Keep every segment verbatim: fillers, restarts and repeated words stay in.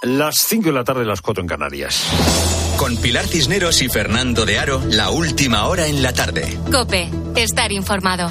Las cinco de la tarde, las cuatro en Canarias. Con Pilar Cisneros y Fernando de Aro, la última hora en la tarde. COPE, estar informado.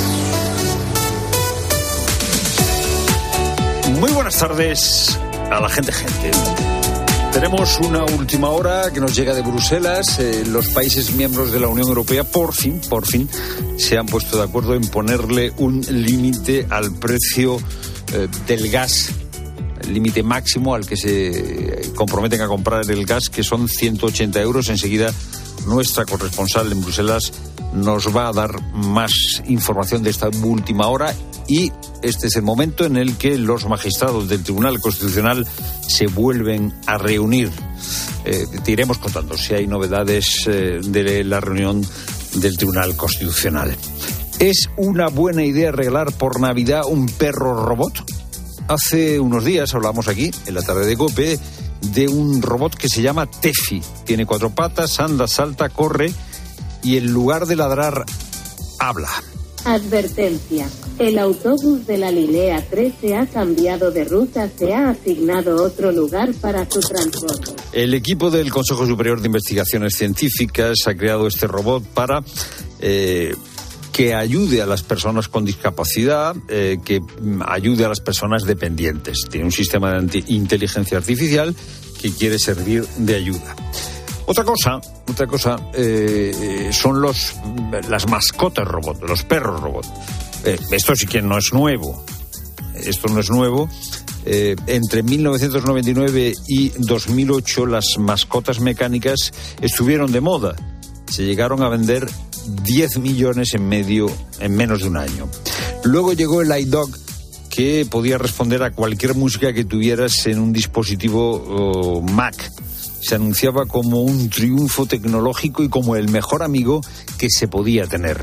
Muy buenas tardes a la gente, gente. Tenemos una última hora que nos llega de Bruselas. Eh, los países miembros de la Unión Europea, por fin, por fin, se han puesto de acuerdo en ponerle un límite al precio eh, del gas. El límite máximo al que se comprometen a comprar el gas, que son ciento ochenta euros. Enseguida nuestra corresponsal en Bruselas nos va a dar más información de esta última hora, y este es el momento en el que los magistrados del Tribunal Constitucional se vuelven a reunir. Eh, te iremos contando si hay novedades eh, de la reunión del Tribunal Constitucional. ¿Es una buena idea regalar por Navidad un perro robot? Hace unos días hablamos aquí, en la tarde de COPE, de un robot que se llama Tefi. Tiene cuatro patas, anda, salta, corre y en lugar de ladrar, habla. Advertencia. El autobús de la línea trece ha cambiado de ruta, se ha asignado otro lugar para su transporte. El equipo del Consejo Superior de Investigaciones Científicas ha creado este robot para eh, que ayude a las personas con discapacidad, eh, que ayude a las personas dependientes. Tiene un sistema de inteligencia artificial que quiere servir de ayuda. Otra cosa, otra cosa eh, son los las mascotas robot, los perros robot. Eh, esto sí que no es nuevo. Esto no es nuevo. Eh, entre mil novecientos noventa y nueve y dos mil ocho las mascotas mecánicas estuvieron de moda. Se llegaron a vender diez millones en medio en menos de un año. Luego llegó el iDog, que podía responder a cualquier música que tuvieras en un dispositivo oh, Mac. Se anunciaba como un triunfo tecnológico y como el mejor amigo que se podía tener.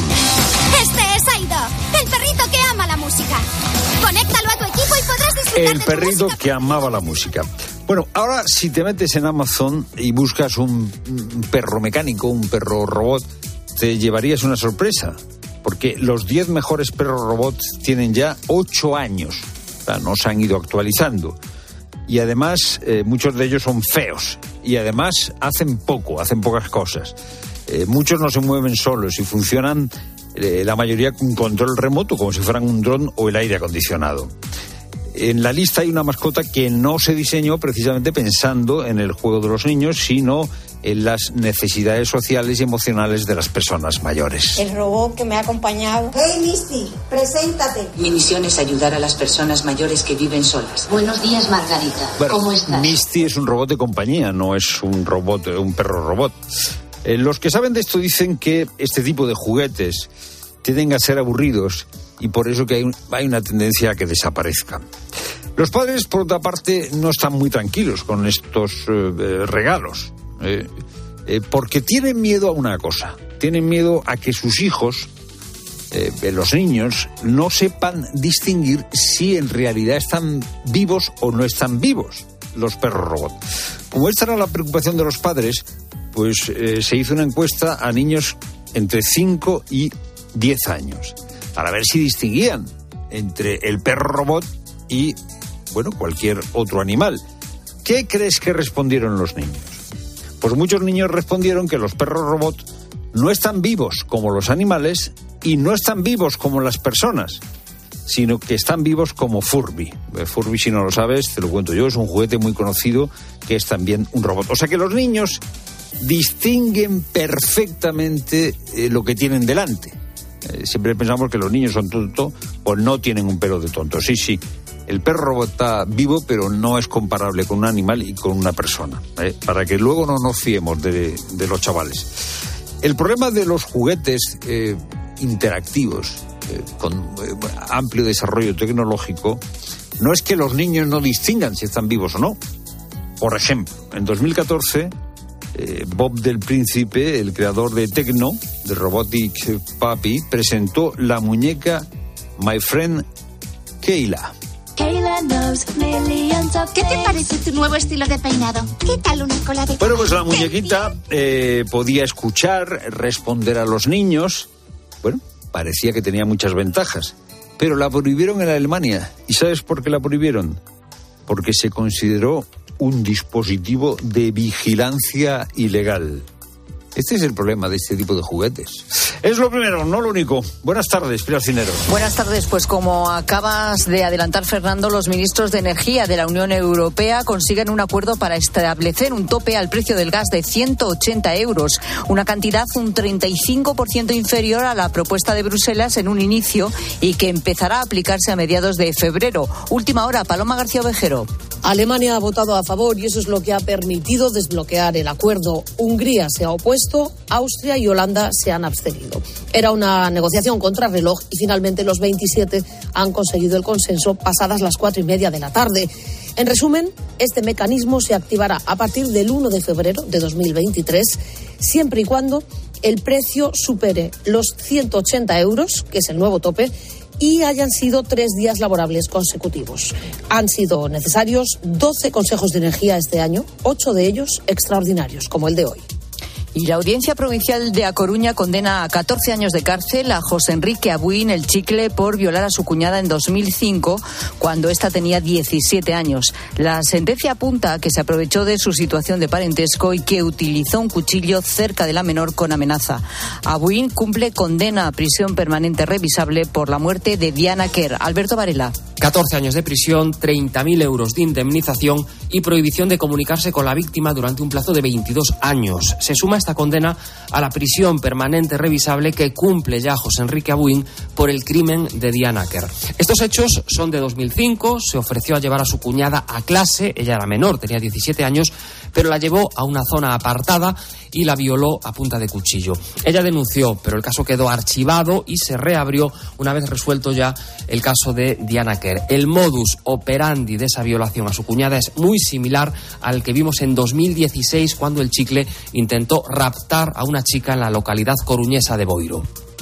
Este es iDog, el perrito que ama la música. Conéctalo a tu equipo y podrás disfrutar El de tu perrito música. que amaba la música. Bueno, ahora si te metes en Amazon y buscas un, un perro mecánico, un perro robot, te llevarías una sorpresa, porque los diez mejores perros robots tienen ya ocho años. O sea, no se han ido actualizando. Y además, eh, muchos de ellos son feos. Y además, hacen poco, hacen pocas cosas. Eh, muchos no se mueven solos y funcionan, eh, la mayoría con control remoto, como si fueran un dron o el aire acondicionado. En la lista hay una mascota que no se diseñó precisamente pensando en el juego de los niños, sino en las necesidades sociales y emocionales de las personas mayores. El robot que me ha acompañado. Hey, Misty, preséntate. Mi misión es ayudar a las personas mayores que viven solas. Buenos días, Margarita. Bueno, ¿Cómo estás? Misty es un robot de compañía, no es un robot, un perro robot. Eh, los que saben de esto dicen que este tipo de juguetes tienden a ser aburridos y por eso que hay, un, hay una tendencia a que desaparezcan. Los padres, por otra parte, no están muy tranquilos con estos eh, regalos. Eh, eh, porque tienen miedo a una cosa, tienen miedo a que sus hijos, eh, los niños, no sepan distinguir si en realidad están vivos o no están vivos los perros robot. Como esta era la preocupación de los padres, pues eh, se hizo una encuesta a niños entre cinco y diez años para ver si distinguían entre el perro robot y, bueno, cualquier otro animal. ¿Qué crees que respondieron los niños? Pues muchos niños respondieron que los perros robot no están vivos como los animales y no están vivos como las personas, sino que están vivos como Furby. Furby, si no lo sabes, te lo cuento yo, es un juguete muy conocido que es también un robot. O sea que los niños distinguen perfectamente eh, lo que tienen delante. Eh, siempre pensamos que los niños son tontos, pues no tienen un pelo de tonto. Sí, sí. El perro robot está vivo, pero no es comparable con un animal y con una persona, ¿eh? Para que luego no nos fiemos de, de los chavales. El problema de los juguetes eh, interactivos, eh, con eh, amplio desarrollo tecnológico, no es que los niños no distingan si están vivos o no. Por ejemplo, en dos mil catorce, eh, Bob del Príncipe, el creador de Tecno, de Robotic Puppy, presentó la muñeca My Friend Kayla. ¿Qué te parece tu nuevo estilo de peinado? ¿Qué tal una cola de Bueno, pues la muñequita eh, podía escuchar, responder a los niños. Bueno, parecía que tenía muchas ventajas. Pero la prohibieron en Alemania. ¿Y sabes por qué la prohibieron? porque se consideró un dispositivo de vigilancia ilegal. Este es el problema de este tipo de juguetes. Es lo primero, no lo único. Buenas tardes, Pilar Cisneros. Buenas tardes. Pues como acabas de adelantar, Fernando, los ministros de Energía de la Unión Europea consiguen un acuerdo para establecer un tope al precio del gas de ciento ochenta euros, una cantidad un treinta y cinco por ciento inferior a la propuesta de Bruselas en un inicio y que empezará a aplicarse a mediados de febrero. Última hora, Paloma García Ovejero. Alemania ha votado a favor y eso es lo que ha permitido desbloquear el acuerdo. Hungría se ha opuesto, Austria y Holanda se han abstenido. Era una negociación contra reloj y finalmente los veintisiete han conseguido el consenso pasadas las cuatro y media de la tarde. En resumen, este mecanismo se activará a partir del uno de febrero de dos mil veintitrés, siempre y cuando el precio supere los ciento ochenta euros, que es el nuevo tope, y hayan sido tres días laborables consecutivos. Han sido necesarios doce consejos de energía este año, ocho de ellos extraordinarios, como el de hoy. Y la Audiencia Provincial de A Coruña condena a catorce años de cárcel a José Enrique Abuín el Chicle por violar a su cuñada en dos mil cinco, cuando ésta tenía diecisiete años. La sentencia apunta que se aprovechó de su situación de parentesco y que utilizó un cuchillo cerca de la menor con amenaza. Abuín cumple condena a prisión permanente revisable por la muerte de Diana Kerr. Alberto Varela. catorce años de prisión, treinta mil euros de indemnización y prohibición de comunicarse con la víctima durante un plazo de veintidós años. Se suma esta condena a la prisión permanente revisable que cumple ya José Enrique Abuín por el crimen de Diana Kerr. Estos hechos son de dos mil cinco, se ofreció a llevar a su cuñada a clase, ella era menor, tenía diecisiete años, pero la llevó a una zona apartada y la violó a punta de cuchillo. Ella denunció, pero el caso quedó archivado y se reabrió una vez resuelto ya el caso de Diana Kerr. El modus operandi de esa violación a su cuñada es muy similar al que vimos en dos mil dieciséis, cuando el Chicle intentó raptar a una chica en la localidad coruñesa de Boiro.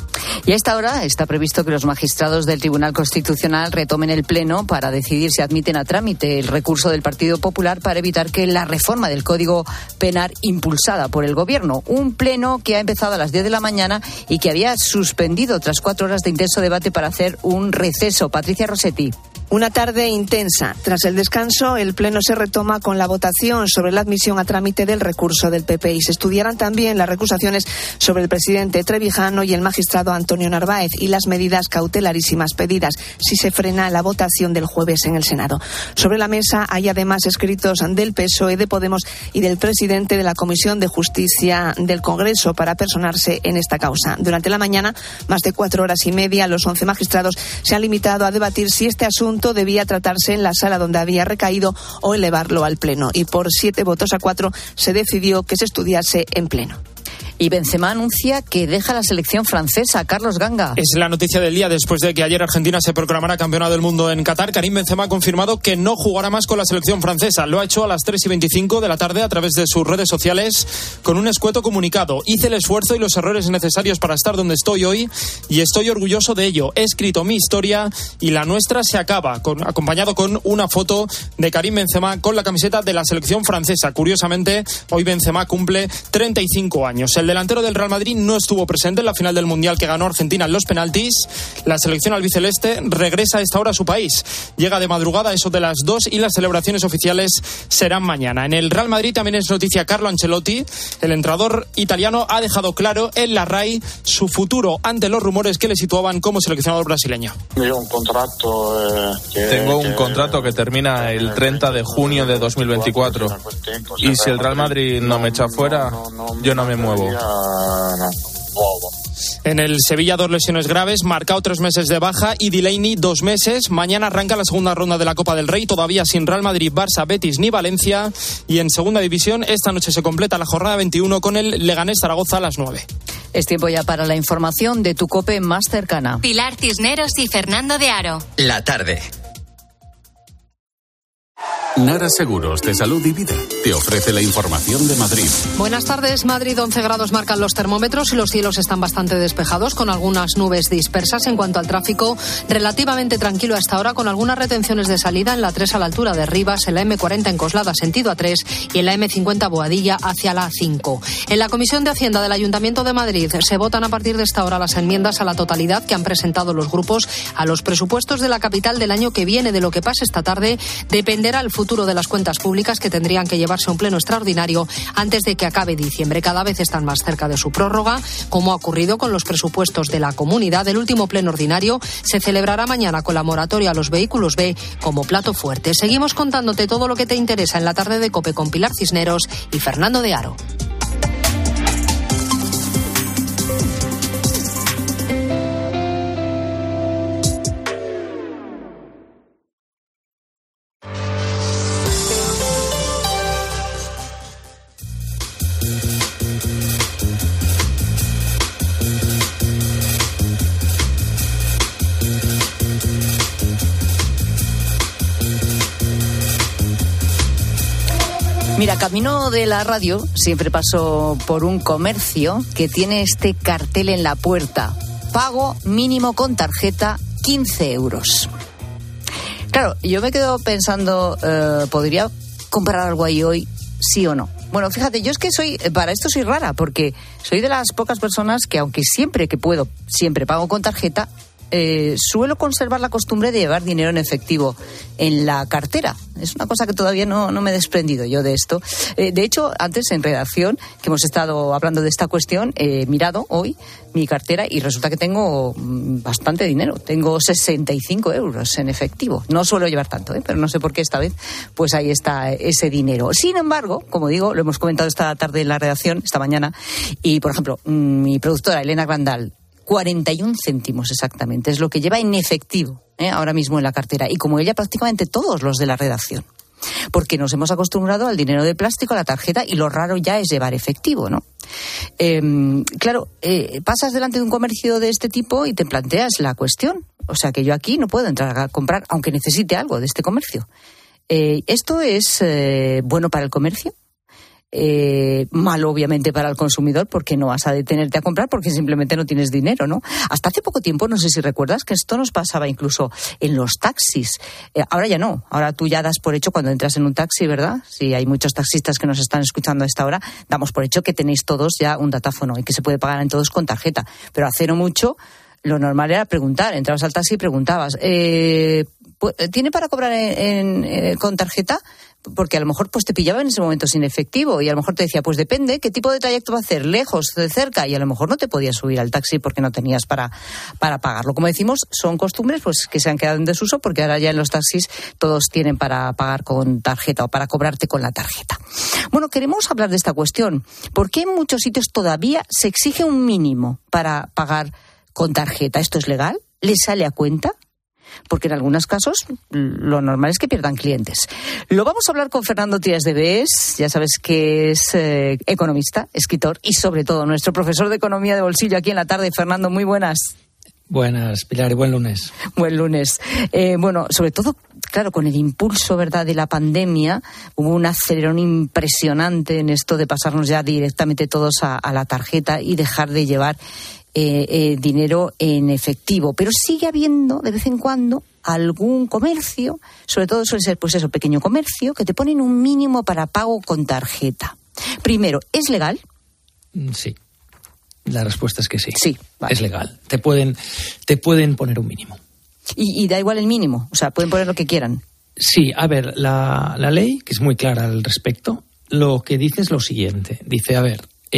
Y a esta hora está previsto que los magistrados del Tribunal Constitucional retomen el pleno para decidir si admiten a trámite el recurso del Partido Popular para evitar que la reforma del Código Penal impulsada por el Gobierno. Un pleno que ha empezado a las diez de la mañana y que había suspendido tras cuatro horas de intenso debate para hacer un receso. Patricia Rossetti. Una tarde intensa. Tras el descanso, el Pleno se retoma con la votación sobre la admisión a trámite del recurso del P P y se estudiarán también las recusaciones sobre el presidente Trevijano y el magistrado Antonio Narváez y las medidas cautelarísimas pedidas si se frena la votación del jueves en el Senado. Sobre la mesa hay además escritos del P S O E, de Podemos y del presidente de la Comisión de Justicia del Congreso para personarse en esta causa. Durante la mañana, más de cuatro horas y media, los once magistrados se han limitado a debatir si este asunto debía tratarse en la sala donde había recaído o elevarlo al Pleno. Y por siete votos a cuatro se decidió que se estudiase en Pleno. Y Benzema anuncia que deja la selección francesa. Carlos Ganga. Es la noticia del día después de que ayer Argentina se proclamara campeona del mundo en Qatar. Karim Benzema ha confirmado que no jugará más con la selección francesa. Lo ha hecho a las tres y veinticinco de la tarde a través de sus redes sociales con un escueto comunicado. Hice el esfuerzo y los errores necesarios para estar donde estoy hoy y estoy orgulloso de ello. He escrito mi historia y la nuestra se acaba, con, acompañado con una foto de Karim Benzema con la camiseta de la selección francesa. Curiosamente, hoy Benzema cumple treinta y cinco años. El delantero del Real Madrid no estuvo presente en la final del Mundial que ganó Argentina en los penaltis. La selección albiceleste regresa a esta hora a su país. Llega de madrugada a eso de las dos y las celebraciones oficiales serán mañana. En el Real Madrid también es noticia Carlo Ancelotti. El entrenador italiano ha dejado claro en la R A I su futuro ante los rumores que le situaban como seleccionador brasileño. Tengo un contrato, eh, Tengo un contrato que termina el treinta de junio de dos mil veinticuatro. Y si el Real Madrid no me echa fuera, yo no me muevo. En el Sevilla, dos lesiones graves, Marcao tres meses de baja y Delaney dos meses. Mañana arranca la segunda ronda de la Copa del Rey, todavía sin Real Madrid, Barça, Betis ni Valencia. Y en segunda división, esta noche se completa la jornada veintiuno con el Leganés Zaragoza a las nueve. Es tiempo ya para la información de tu COPE más cercana. Pilar Cisneros y Fernando de Aro. La tarde. Nara Seguros de Salud y Vida te ofrece la información de Madrid. Buenas tardes. Madrid, once grados marcan los termómetros y los cielos están bastante despejados con algunas nubes dispersas. En cuanto al tráfico, relativamente tranquilo hasta ahora con algunas retenciones de salida en la tres a la altura de Rivas, en la eme cuarenta en Coslada sentido A tres y en la eme cincuenta Boadilla hacia la A cinco. En la Comisión de Hacienda del Ayuntamiento de Madrid se votan a partir de esta hora las enmiendas a la totalidad que han presentado los grupos a los presupuestos de la capital del año que viene. De lo que pase esta tarde dependerá el futuro futuro de las cuentas públicas que tendrían que llevarse a un pleno extraordinario antes de que acabe diciembre. Cada vez están más cerca de su prórroga, como ha ocurrido con los presupuestos de la comunidad. El último pleno ordinario se celebrará mañana con la moratoria a los vehículos B como plato fuerte. Seguimos contándote todo lo que te interesa en la tarde de COPE con Pilar Cisneros y Fernando de Aro. Mira, camino de la radio siempre paso por un comercio que tiene este cartel en la puerta: pago mínimo con tarjeta quince euros. Claro, yo me quedo pensando, eh, ¿podría comprar algo ahí hoy, sí o no? Bueno, fíjate, yo es que soy, para esto soy rara, porque soy de las pocas personas que, aunque siempre que puedo, siempre pago con tarjeta, Eh, suelo conservar la costumbre de llevar dinero en efectivo en la cartera. Es una cosa que todavía no, no me he desprendido yo de esto. Eh, de hecho, antes en redacción, que hemos estado hablando de esta cuestión, he mirado hoy mi cartera y resulta que tengo bastante dinero. Tengo sesenta y cinco euros en efectivo. No suelo llevar tanto, ¿eh? Pero no sé por qué esta vez, pues ahí está ese dinero. Sin embargo, como digo, lo hemos comentado esta tarde en la redacción, esta mañana, y por ejemplo, mi productora Elena Grandal, cuarenta y un céntimos exactamente, es lo que lleva en efectivo, ¿eh? ahora mismo en la cartera. Y como ella, prácticamente todos los de la redacción. Porque nos hemos acostumbrado al dinero de plástico, a la tarjeta, y lo raro ya es llevar efectivo, ¿no? Eh, claro, eh, pasas delante de un comercio de este tipo y te planteas la cuestión. O sea, que yo aquí no puedo entrar a comprar, aunque necesite algo de este comercio. Eh, ¿Esto es eh, bueno para el comercio? Eh, malo obviamente para el consumidor, porque no vas a detenerte a comprar porque simplemente no tienes dinero, ¿no? Hasta hace poco tiempo, no sé si recuerdas, que esto nos pasaba incluso en los taxis. Eh, ahora ya no, ahora tú ya das por hecho cuando entras en un taxi, ¿verdad? Si hay muchos taxistas que nos están escuchando a esta hora, damos por hecho que tenéis todos ya un datáfono y que se puede pagar en todos con tarjeta. Pero hace no mucho lo normal era preguntar, entrabas al taxi y preguntabas, eh, ¿tiene para cobrar en, en, en, con tarjeta? Porque a lo mejor pues te pillaba en ese momento sin efectivo y a lo mejor te decía, pues depende, ¿qué tipo de trayecto va a hacer? ¿Lejos, de cerca? Y a lo mejor no te podías subir al taxi porque no tenías para, para pagarlo. Como decimos, son costumbres pues que se han quedado en desuso porque ahora ya en los taxis todos tienen para pagar con tarjeta o para cobrarte con la tarjeta. Bueno, queremos hablar de esta cuestión. ¿Por qué en muchos sitios todavía se exige un mínimo para pagar con tarjeta? ¿Esto es legal? ¿Les sale a cuenta? Porque en algunos casos lo normal es que pierdan clientes. Lo vamos a hablar con Fernando Tías de Bes, ya sabes que es eh, economista, escritor y sobre todo nuestro profesor de economía de bolsillo aquí en la tarde. Fernando, muy buenas. Buenas, Pilar, y buen lunes. Buen lunes. Eh, bueno, sobre todo, claro, con el impulso, ¿verdad?, de la pandemia, hubo un acelerón impresionante en esto de pasarnos ya directamente todos a, a la tarjeta y dejar de llevar Eh, eh, dinero en efectivo, pero sigue habiendo de vez en cuando algún comercio, sobre todo suele ser pues eso, pequeño comercio, que te ponen un mínimo para pago con tarjeta. Primero, ¿es legal? Sí, la respuesta es que sí. Sí, vale. Es legal. Te pueden, te pueden poner un mínimo. Y, y da igual el mínimo, o sea, pueden poner lo que quieran. Sí, a ver, la, la ley, que es muy clara al respecto, lo que dice es lo siguiente. Dice, a ver,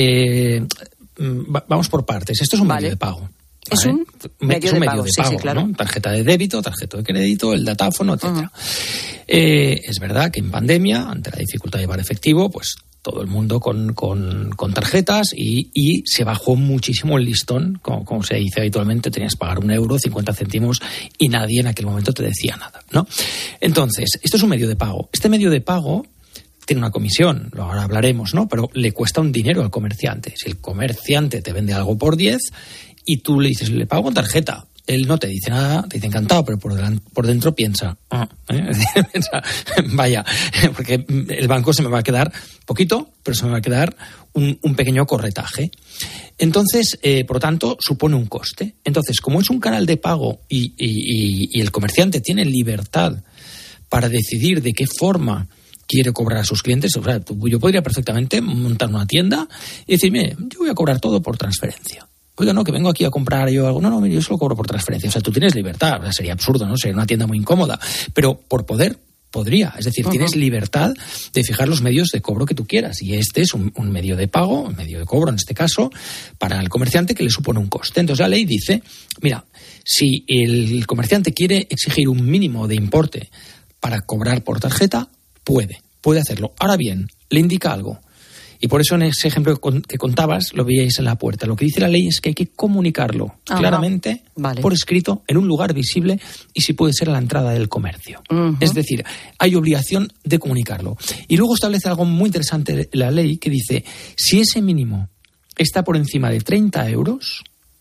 eh, vamos por partes. Esto es un vale. medio de pago. ¿vale? Es un medio, es un de, medio pago, de sí, pago, sí, claro. ¿no? Tarjeta de débito, tarjeta de crédito, el datáfono, etcétera. Uh-huh. Eh, es verdad que en pandemia, ante la dificultad de llevar efectivo, pues todo el mundo con, con, con tarjetas y, y se bajó muchísimo el listón, como, como se dice habitualmente, tenías que pagar un euro, cincuenta céntimos y nadie en aquel momento te decía nada, ¿no? Entonces, esto es un medio de pago. Este medio de pago tiene una comisión, ahora hablaremos, ¿no? Pero le cuesta un dinero al comerciante. Si el comerciante te vende algo por diez y tú le dices, le pago con tarjeta, él no te dice nada, te dice encantado, pero por, delan- por dentro piensa, ah, ¿eh? piensa, vaya, porque el banco se me va a quedar poquito, pero se me va a quedar un, un pequeño corretaje. Entonces, eh, por lo tanto, supone un coste. Entonces, como es un canal de pago y, y, y, y el comerciante tiene libertad para decidir de qué forma quiere cobrar a sus clientes, o sea, yo podría perfectamente montar una tienda y decir, mire, yo voy a cobrar todo por transferencia. Oiga, no, que vengo aquí a comprar yo algo. No, no, mire, yo solo cobro por transferencia. O sea, tú tienes libertad. O sea, sería absurdo, ¿no? Sería una tienda muy incómoda. Pero por poder, podría. Es decir, uh-huh. tienes libertad de fijar los medios de cobro que tú quieras. Y este es un, un medio de pago, un medio de cobro en este caso, para el comerciante que le supone un coste. Entonces la ley dice, mira, si el comerciante quiere exigir un mínimo de importe para cobrar por tarjeta, puede, puede hacerlo. Ahora bien, le indica algo. Y por eso en ese ejemplo que contabas lo veíais en la puerta. Lo que dice la ley es que hay que comunicarlo Ajá. claramente, vale. por escrito, en un lugar visible y si puede ser a la entrada del comercio. Uh-huh. Es decir, hay obligación de comunicarlo. Y luego establece algo muy interesante la ley que dice, si ese mínimo está por encima de treinta euros...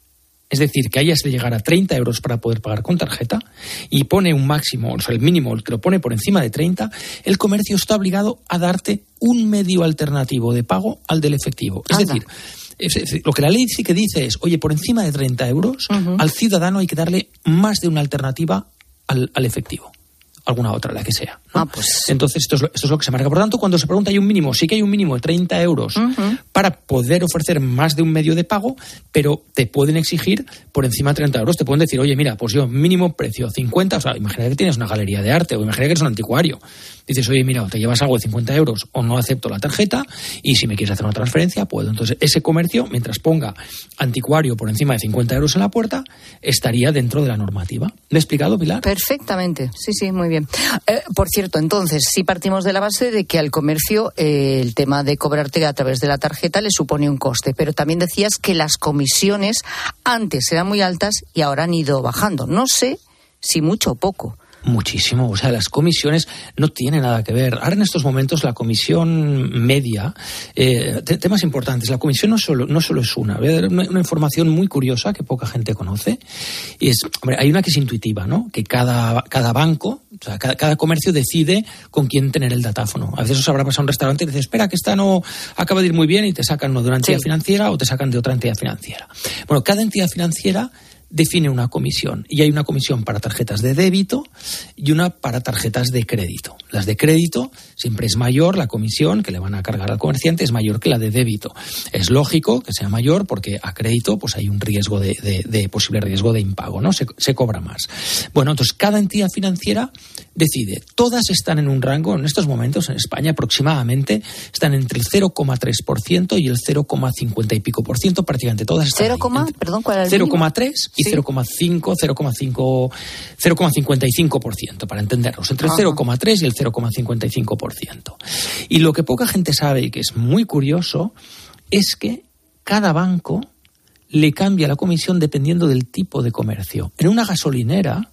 Es decir, que hayas de llegar a treinta euros para poder pagar con tarjeta y pone un máximo, o sea, el mínimo que lo pone por encima de treinta, el comercio está obligado a darte un medio alternativo de pago al del efectivo. Es Anda. decir, es, es, lo que la ley sí que dice es, oye, por encima de treinta euros, uh-huh. al ciudadano hay que darle más de una alternativa al, al efectivo. Alguna otra, la que sea, ¿no? Ah, pues... Entonces, esto es, lo, esto es lo que se marca. Por tanto, cuando se pregunta, hay un mínimo, sí que hay un mínimo de treinta euros uh-huh. para poder ofrecer más de un medio de pago, pero te pueden exigir por encima de treinta euros. Te pueden decir, oye, mira, pues yo, mínimo precio cincuenta, o sea, imagina que tienes una galería de arte, o imagina que eres un anticuario. Dices, oye, mira, o te llevas algo de cincuenta euros o no acepto la tarjeta, y si me quieres hacer una transferencia, puedo. Entonces, ese comercio, mientras ponga anticuario por encima de cincuenta euros en la puerta, estaría dentro de la normativa. ¿Me he explicado, Pilar? Perfectamente, sí, sí, muy bien. Eh, por cierto, entonces, si partimos de la base de que al comercio eh, el tema de cobrarte a través de la tarjeta le supone un coste, pero también decías que las comisiones antes eran muy altas y ahora han ido bajando. No sé si mucho o poco. Muchísimo, o sea, las comisiones no tienen nada que ver. Ahora en estos momentos la comisión media, eh, te, temas importantes, la comisión no solo, no solo es una, voy a dar una, una información muy curiosa que poca gente conoce, y es, hombre, hay una que es intuitiva, ¿no? Que cada, cada banco, o sea, cada, cada comercio decide con quién tener el datáfono. A veces os habrá pasado a un restaurante y dices, espera, que esta no acaba de ir muy bien, y te sacan uno de una entidad sí. financiera o te sacan de otra entidad financiera. Bueno, cada entidad financiera define una comisión, y hay una comisión para tarjetas de débito y una para tarjetas de crédito. Las de crédito siempre es mayor, la comisión que le van a cargar al comerciante es mayor que la de débito. Es lógico que sea mayor porque a crédito pues hay un riesgo de, de, de posible riesgo de impago, ¿no? Se, se cobra más. Bueno, entonces cada entidad financiera decide. Todas están en un rango, en estos momentos en España aproximadamente están entre el cero coma tres por ciento y el cero coma cincuenta y pico por ciento, prácticamente todas están cero, ahí. Perdón, ¿cuál era el cero coma tres y sí. cero coma cinco, cero coma cinco, cero coma cincuenta y cinco por ciento, para entendernos, entre el Ajá. cero coma tres y el cero coma cincuenta y cinco por ciento. Y lo que poca gente sabe y que es muy curioso es que cada banco le cambia la comisión dependiendo del tipo de comercio. En una gasolinera,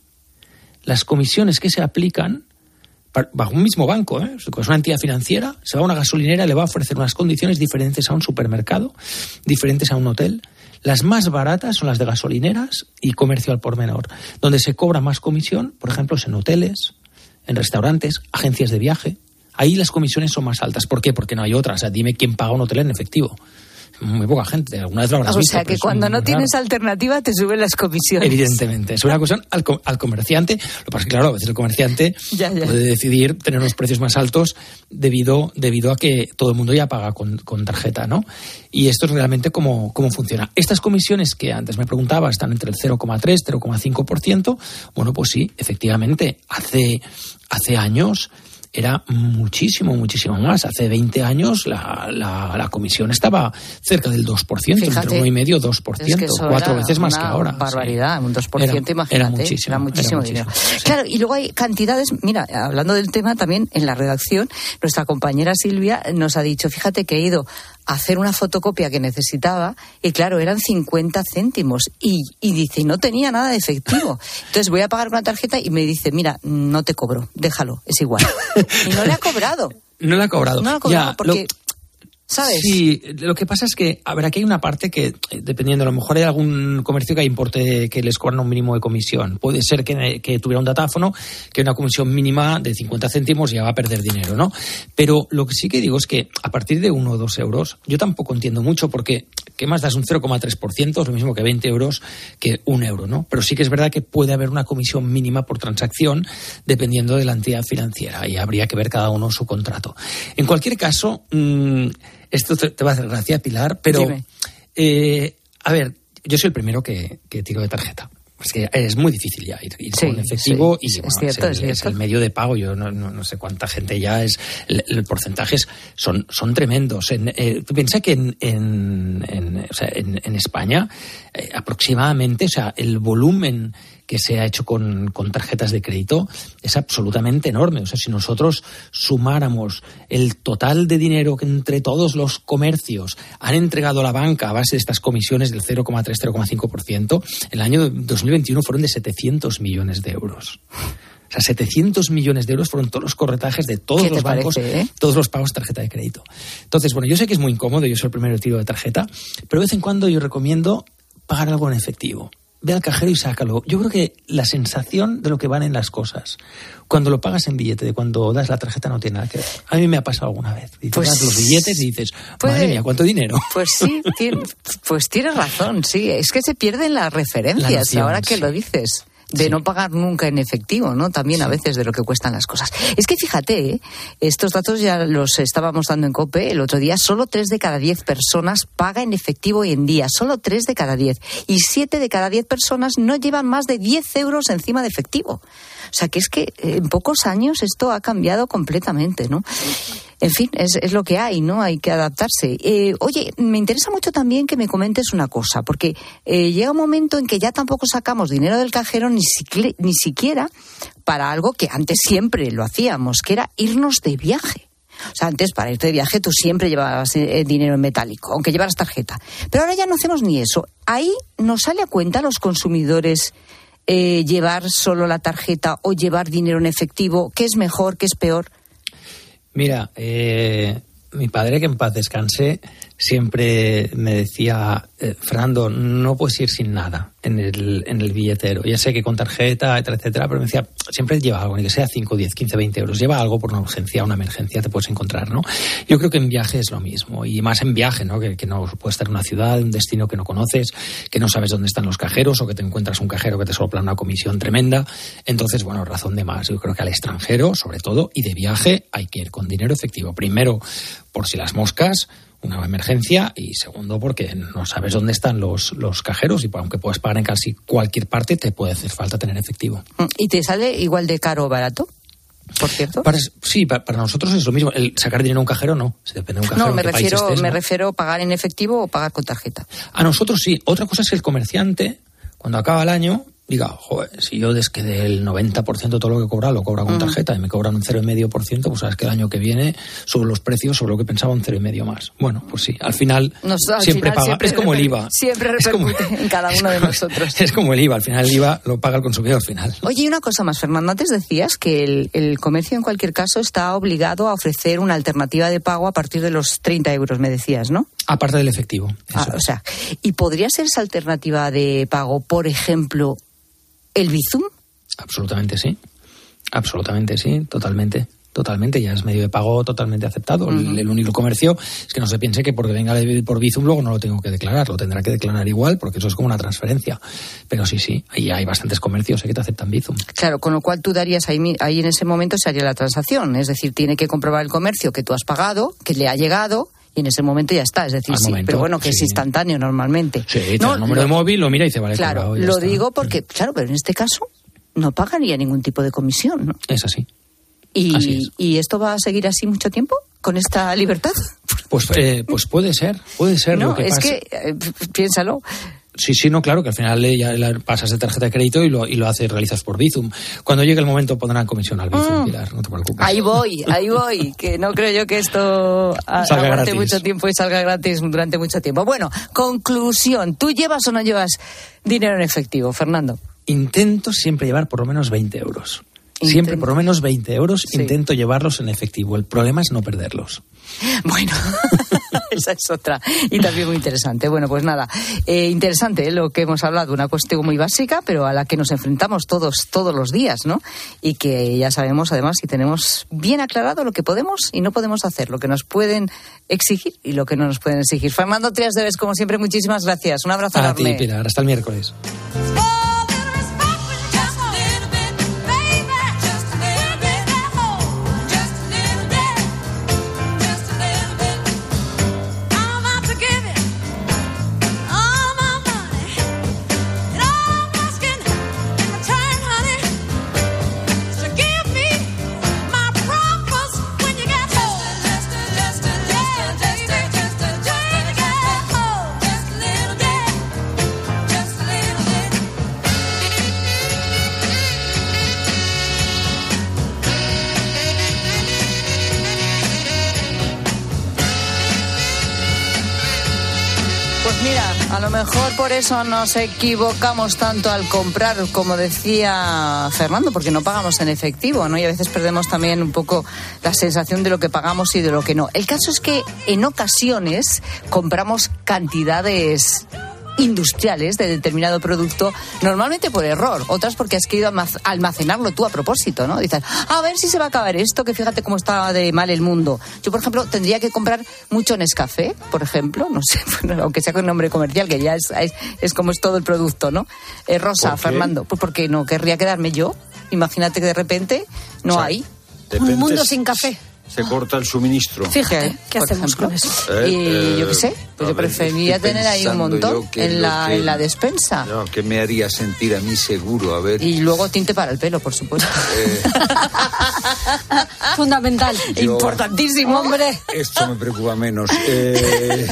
las comisiones que se aplican bajo un mismo banco, ¿eh? Es una entidad financiera, se va a una gasolinera y le va a ofrecer unas condiciones diferentes a un supermercado, diferentes a un hotel. Las más baratas son las de gasolineras y comercio al por menor, donde se cobra más comisión, por ejemplo, es en hoteles, en restaurantes, agencias de viaje. Ahí las comisiones son más altas. ¿Por qué? Porque no hay otras. O sea, dime quién paga un hotel en efectivo. Muy poca gente, alguna vez lo habrás o visto. O sea, que cuando no tienes raro. alternativa te suben las comisiones. Evidentemente, es una cosa al, al comerciante. Lo que pasa es que, claro, a veces el comerciante ya, ya. puede decidir tener unos precios más altos debido, debido a que todo el mundo ya paga con, con tarjeta, ¿no? Y esto es realmente cómo, cómo funciona. Estas comisiones que antes me preguntaba están entre el cero coma tres y cero coma cinco por ciento. Bueno, pues sí, efectivamente, hace, hace años era muchísimo, muchísimo más. Hace veinte años la, la, la comisión estaba cerca del dos por ciento, Fíjate, entre uno y medio, dos por ciento, es que cuatro veces más que ahora. Barbaridad, sí. Un dos por ciento, era, imagínate. Era muchísimo, era muchísimo era dinero. Muchísimo, sí. Claro, y luego hay cantidades, mira, hablando del tema también, en la redacción, nuestra compañera Silvia nos ha dicho, fíjate que he ido a hacer una fotocopia que necesitaba y claro, eran cincuenta céntimos y, y dice, no tenía nada de efectivo. Entonces voy a pagar con una tarjeta y me dice, mira, no te cobro, déjalo, es igual. Y no le ha cobrado. No le ha cobrado. No le ha cobrado ya, porque... Lo... ¿sabes? Sí, lo que pasa es que, a ver, aquí hay una parte que, dependiendo, a lo mejor hay algún comercio que importe que les cobran un mínimo de comisión. Puede ser que, que tuviera un datáfono, que una comisión mínima de cincuenta céntimos ya va a perder dinero, ¿no? Pero lo que sí que digo es que a partir de uno o dos euros, yo tampoco entiendo mucho porque, ¿qué más das? Un cero coma tres por ciento, es lo mismo que veinte euros que un euro, ¿no? Pero sí que es verdad que puede haber una comisión mínima por transacción dependiendo de la entidad financiera y habría que ver cada uno su contrato. En cualquier caso, mmm, esto te, te va a hacer gracia, Pilar, pero eh, a ver, yo soy el primero que, que tiro de tarjeta. Es que es muy difícil ya ir, ir sí, con efectivo sí, y bueno, es, cierto, es, el, es, es el medio de pago. Yo no, no, no sé cuánta gente ya es. El, el porcentajes son, son tremendos. En, eh, piensa que en, en, en, o sea, en, en España eh, aproximadamente, o sea, el volumen que se ha hecho con, con tarjetas de crédito es absolutamente enorme. O sea, si nosotros sumáramos el total de dinero que entre todos los comercios han entregado a la banca a base de estas comisiones del cero coma tres a cero coma cinco por ciento, el año dos mil veintiuno fueron de setecientos millones de euros. O sea, setecientos millones de euros fueron todos los corretajes de todos los bancos, parece, eh? todos los pagos de tarjeta de crédito. Entonces, bueno, yo sé que es muy incómodo, yo soy el primero tiro de tarjeta, pero de vez en cuando yo recomiendo pagar algo en efectivo. Ve al cajero y sácalo. Yo creo que la sensación de lo que valen las cosas, cuando lo pagas en billete, de cuando das la tarjeta, no tiene nada que ver. A mí me ha pasado alguna vez. Y pues, das los billetes y dices, madre pues, mía, ¿cuánto dinero? Pues sí, tiene, pues tienes razón, sí. Es que se pierden las referencias, la noción, ahora que sí. lo dices. De sí. no pagar nunca en efectivo, ¿no? También sí. a veces de lo que cuestan las cosas. Es que fíjate, ¿eh? Estos datos ya los estábamos dando en COPE el otro día. Solo tres de cada diez personas paga en efectivo hoy en día. Solo tres de cada diez. Y siete de cada diez personas no llevan más de diez euros encima de efectivo. O sea, que es que en pocos años esto ha cambiado completamente, ¿no? En fin, es, es lo que hay, ¿no? Hay que adaptarse. Eh, oye, me interesa mucho también que me comentes una cosa, porque eh, llega un momento en que ya tampoco sacamos dinero del cajero ni, siqui- ni siquiera para algo que antes siempre lo hacíamos, que era irnos de viaje. O sea, antes para irte de viaje tú siempre llevabas eh, dinero en metálico, aunque llevaras tarjeta. Pero ahora ya no hacemos ni eso. Ahí nos sale a cuenta a los consumidores eh, llevar solo la tarjeta o llevar dinero en efectivo. ¿Qué es mejor, qué es peor? Mira, eh, mi padre, que en paz descanse, siempre me decía, eh, Fernando, no puedes ir sin nada en el, en el billetero. Ya sé que con tarjeta, etcétera, etcétera, pero me decía, siempre lleva algo, ni que sea cinco, diez, quince, veinte euros. Lleva algo por una urgencia, una emergencia, te puedes encontrar, ¿no? Yo creo que en viaje es lo mismo, y más en viaje, ¿no? Que, que no puedes estar en una ciudad, un destino que no conoces, que no sabes dónde están los cajeros, o que te encuentras un cajero que te sopla una comisión tremenda. Entonces, bueno, razón de más. Yo creo que al extranjero, sobre todo, y de viaje, hay que ir con dinero efectivo. Primero, por si las moscas, una emergencia, y segundo porque no sabes dónde están los, los cajeros y aunque puedas pagar en casi cualquier parte te puede hacer falta tener efectivo. ¿Y te sale igual de caro o barato? Por cierto. Para, sí, para, para nosotros es lo mismo. El sacar dinero a un cajero no, se depende de un cajero. No, me en qué refiero, país estés, me ¿no? refiero pagar en efectivo o pagar con tarjeta. A nosotros sí. Otra cosa es que el comerciante, cuando acaba el año, diga, joder, si yo desquedé el noventa por ciento de todo lo que cobra, lo cobra con tarjeta, uh-huh. y me cobran un cero coma cinco por ciento, pues sabes que el año que viene, sobre los precios, sobre lo que pensaba, un cero coma cinco más. Bueno, pues sí, al final Nos, al siempre final paga. Siempre es como el I V A. Siempre repercute como, en cada uno de nosotros. Es como el I V A, al final el I V A lo paga el consumidor al final. Oye, y una cosa más, Fernando, antes decías que el, el comercio en cualquier caso está obligado a ofrecer una alternativa de pago a partir de los treinta euros, me decías, ¿no? Aparte del efectivo. Ah, o sea, ¿y podría ser esa alternativa de pago, por ejemplo, el Bizum? Absolutamente sí, absolutamente sí, totalmente, totalmente, ya es medio de pago totalmente aceptado. Uh-huh. El, el único comercio es que no se piense que porque venga por Bizum luego no lo tengo que declarar, lo tendrá que declarar igual porque eso es como una transferencia. Pero sí, sí, ahí hay bastantes comercios que te aceptan Bizum. Claro, con lo cual tú darías ahí, ahí en ese momento se haría la transacción, es decir, tiene que comprobar el comercio que tú has pagado, que le ha llegado, y en ese momento ya está, es decir, sí, momento, pero bueno, que sí. es instantáneo normalmente. Sí, te no, da el número lo, de móvil, lo mira y dice, vale, claro, cobrado, lo está. digo porque, claro, pero en este caso no pagaría ningún tipo de comisión, ¿no? Es así. ¿Y, así es. ¿y esto va a seguir así mucho tiempo, con esta libertad? Pues, eh, pues puede ser, puede ser. No, lo que es pasa. que, eh, piénsalo. Sí, sí, no, claro, que al final ya la pasas de tarjeta de crédito y lo, y lo haces, realizas por Bizum. Cuando llegue el momento pondrán comisión al Bizum, mm. Pilar, no te preocupes. Ahí voy, ahí voy, que no creo yo que esto aguante mucho tiempo y salga gratis durante mucho tiempo. Bueno, conclusión, ¿tú llevas o no llevas dinero en efectivo, Fernando? Intento siempre llevar por lo menos veinte euros. Siempre por lo menos veinte euros sí. Intento llevarlos en efectivo. El problema es no perderlos. Bueno, esa es otra. Y también muy interesante. Bueno, pues nada, eh, interesante ¿eh? Lo que hemos hablado, una cuestión muy básica, pero a la que nos enfrentamos todos, todos los días, ¿no? Y que ya sabemos, además, si tenemos bien aclarado lo que podemos y no podemos hacer, lo que nos pueden exigir y lo que no nos pueden exigir. Fernando Trias de Bes, como siempre, muchísimas gracias. Un abrazo enorme. A ti, Pilar. Hasta el miércoles. A lo mejor por eso nos equivocamos tanto al comprar, como decía Fernando, porque no pagamos en efectivo, ¿no? Y a veces perdemos también un poco la sensación de lo que pagamos y de lo que no. El caso es que en ocasiones compramos cantidades industriales de determinado producto, normalmente por error, otras porque has querido almacenarlo tú a propósito, ¿no? Dices, a ver si se va a acabar esto, que fíjate cómo está de mal el mundo. Yo, por ejemplo, tendría que comprar mucho Nescafé, por ejemplo, no sé, bueno, aunque sea con nombre comercial, que ya es, es, es como es todo el producto, ¿no? Eh, Rosa, Fernando, pues porque no querría quedarme yo. Imagínate que de repente no o sea, hay. Un mundo sin café. Se corta el suministro. Fíjate, ¿qué hacemos con eso? Eh, y eh, yo qué sé, pues yo preferiría tener ahí un montón en la, que, en la despensa. No, ¿qué me haría sentir a mí seguro? A ver. Y luego tinte para el pelo, por supuesto. Eh, Fundamental. Yo, importantísimo, hombre. Esto me preocupa menos. Eh,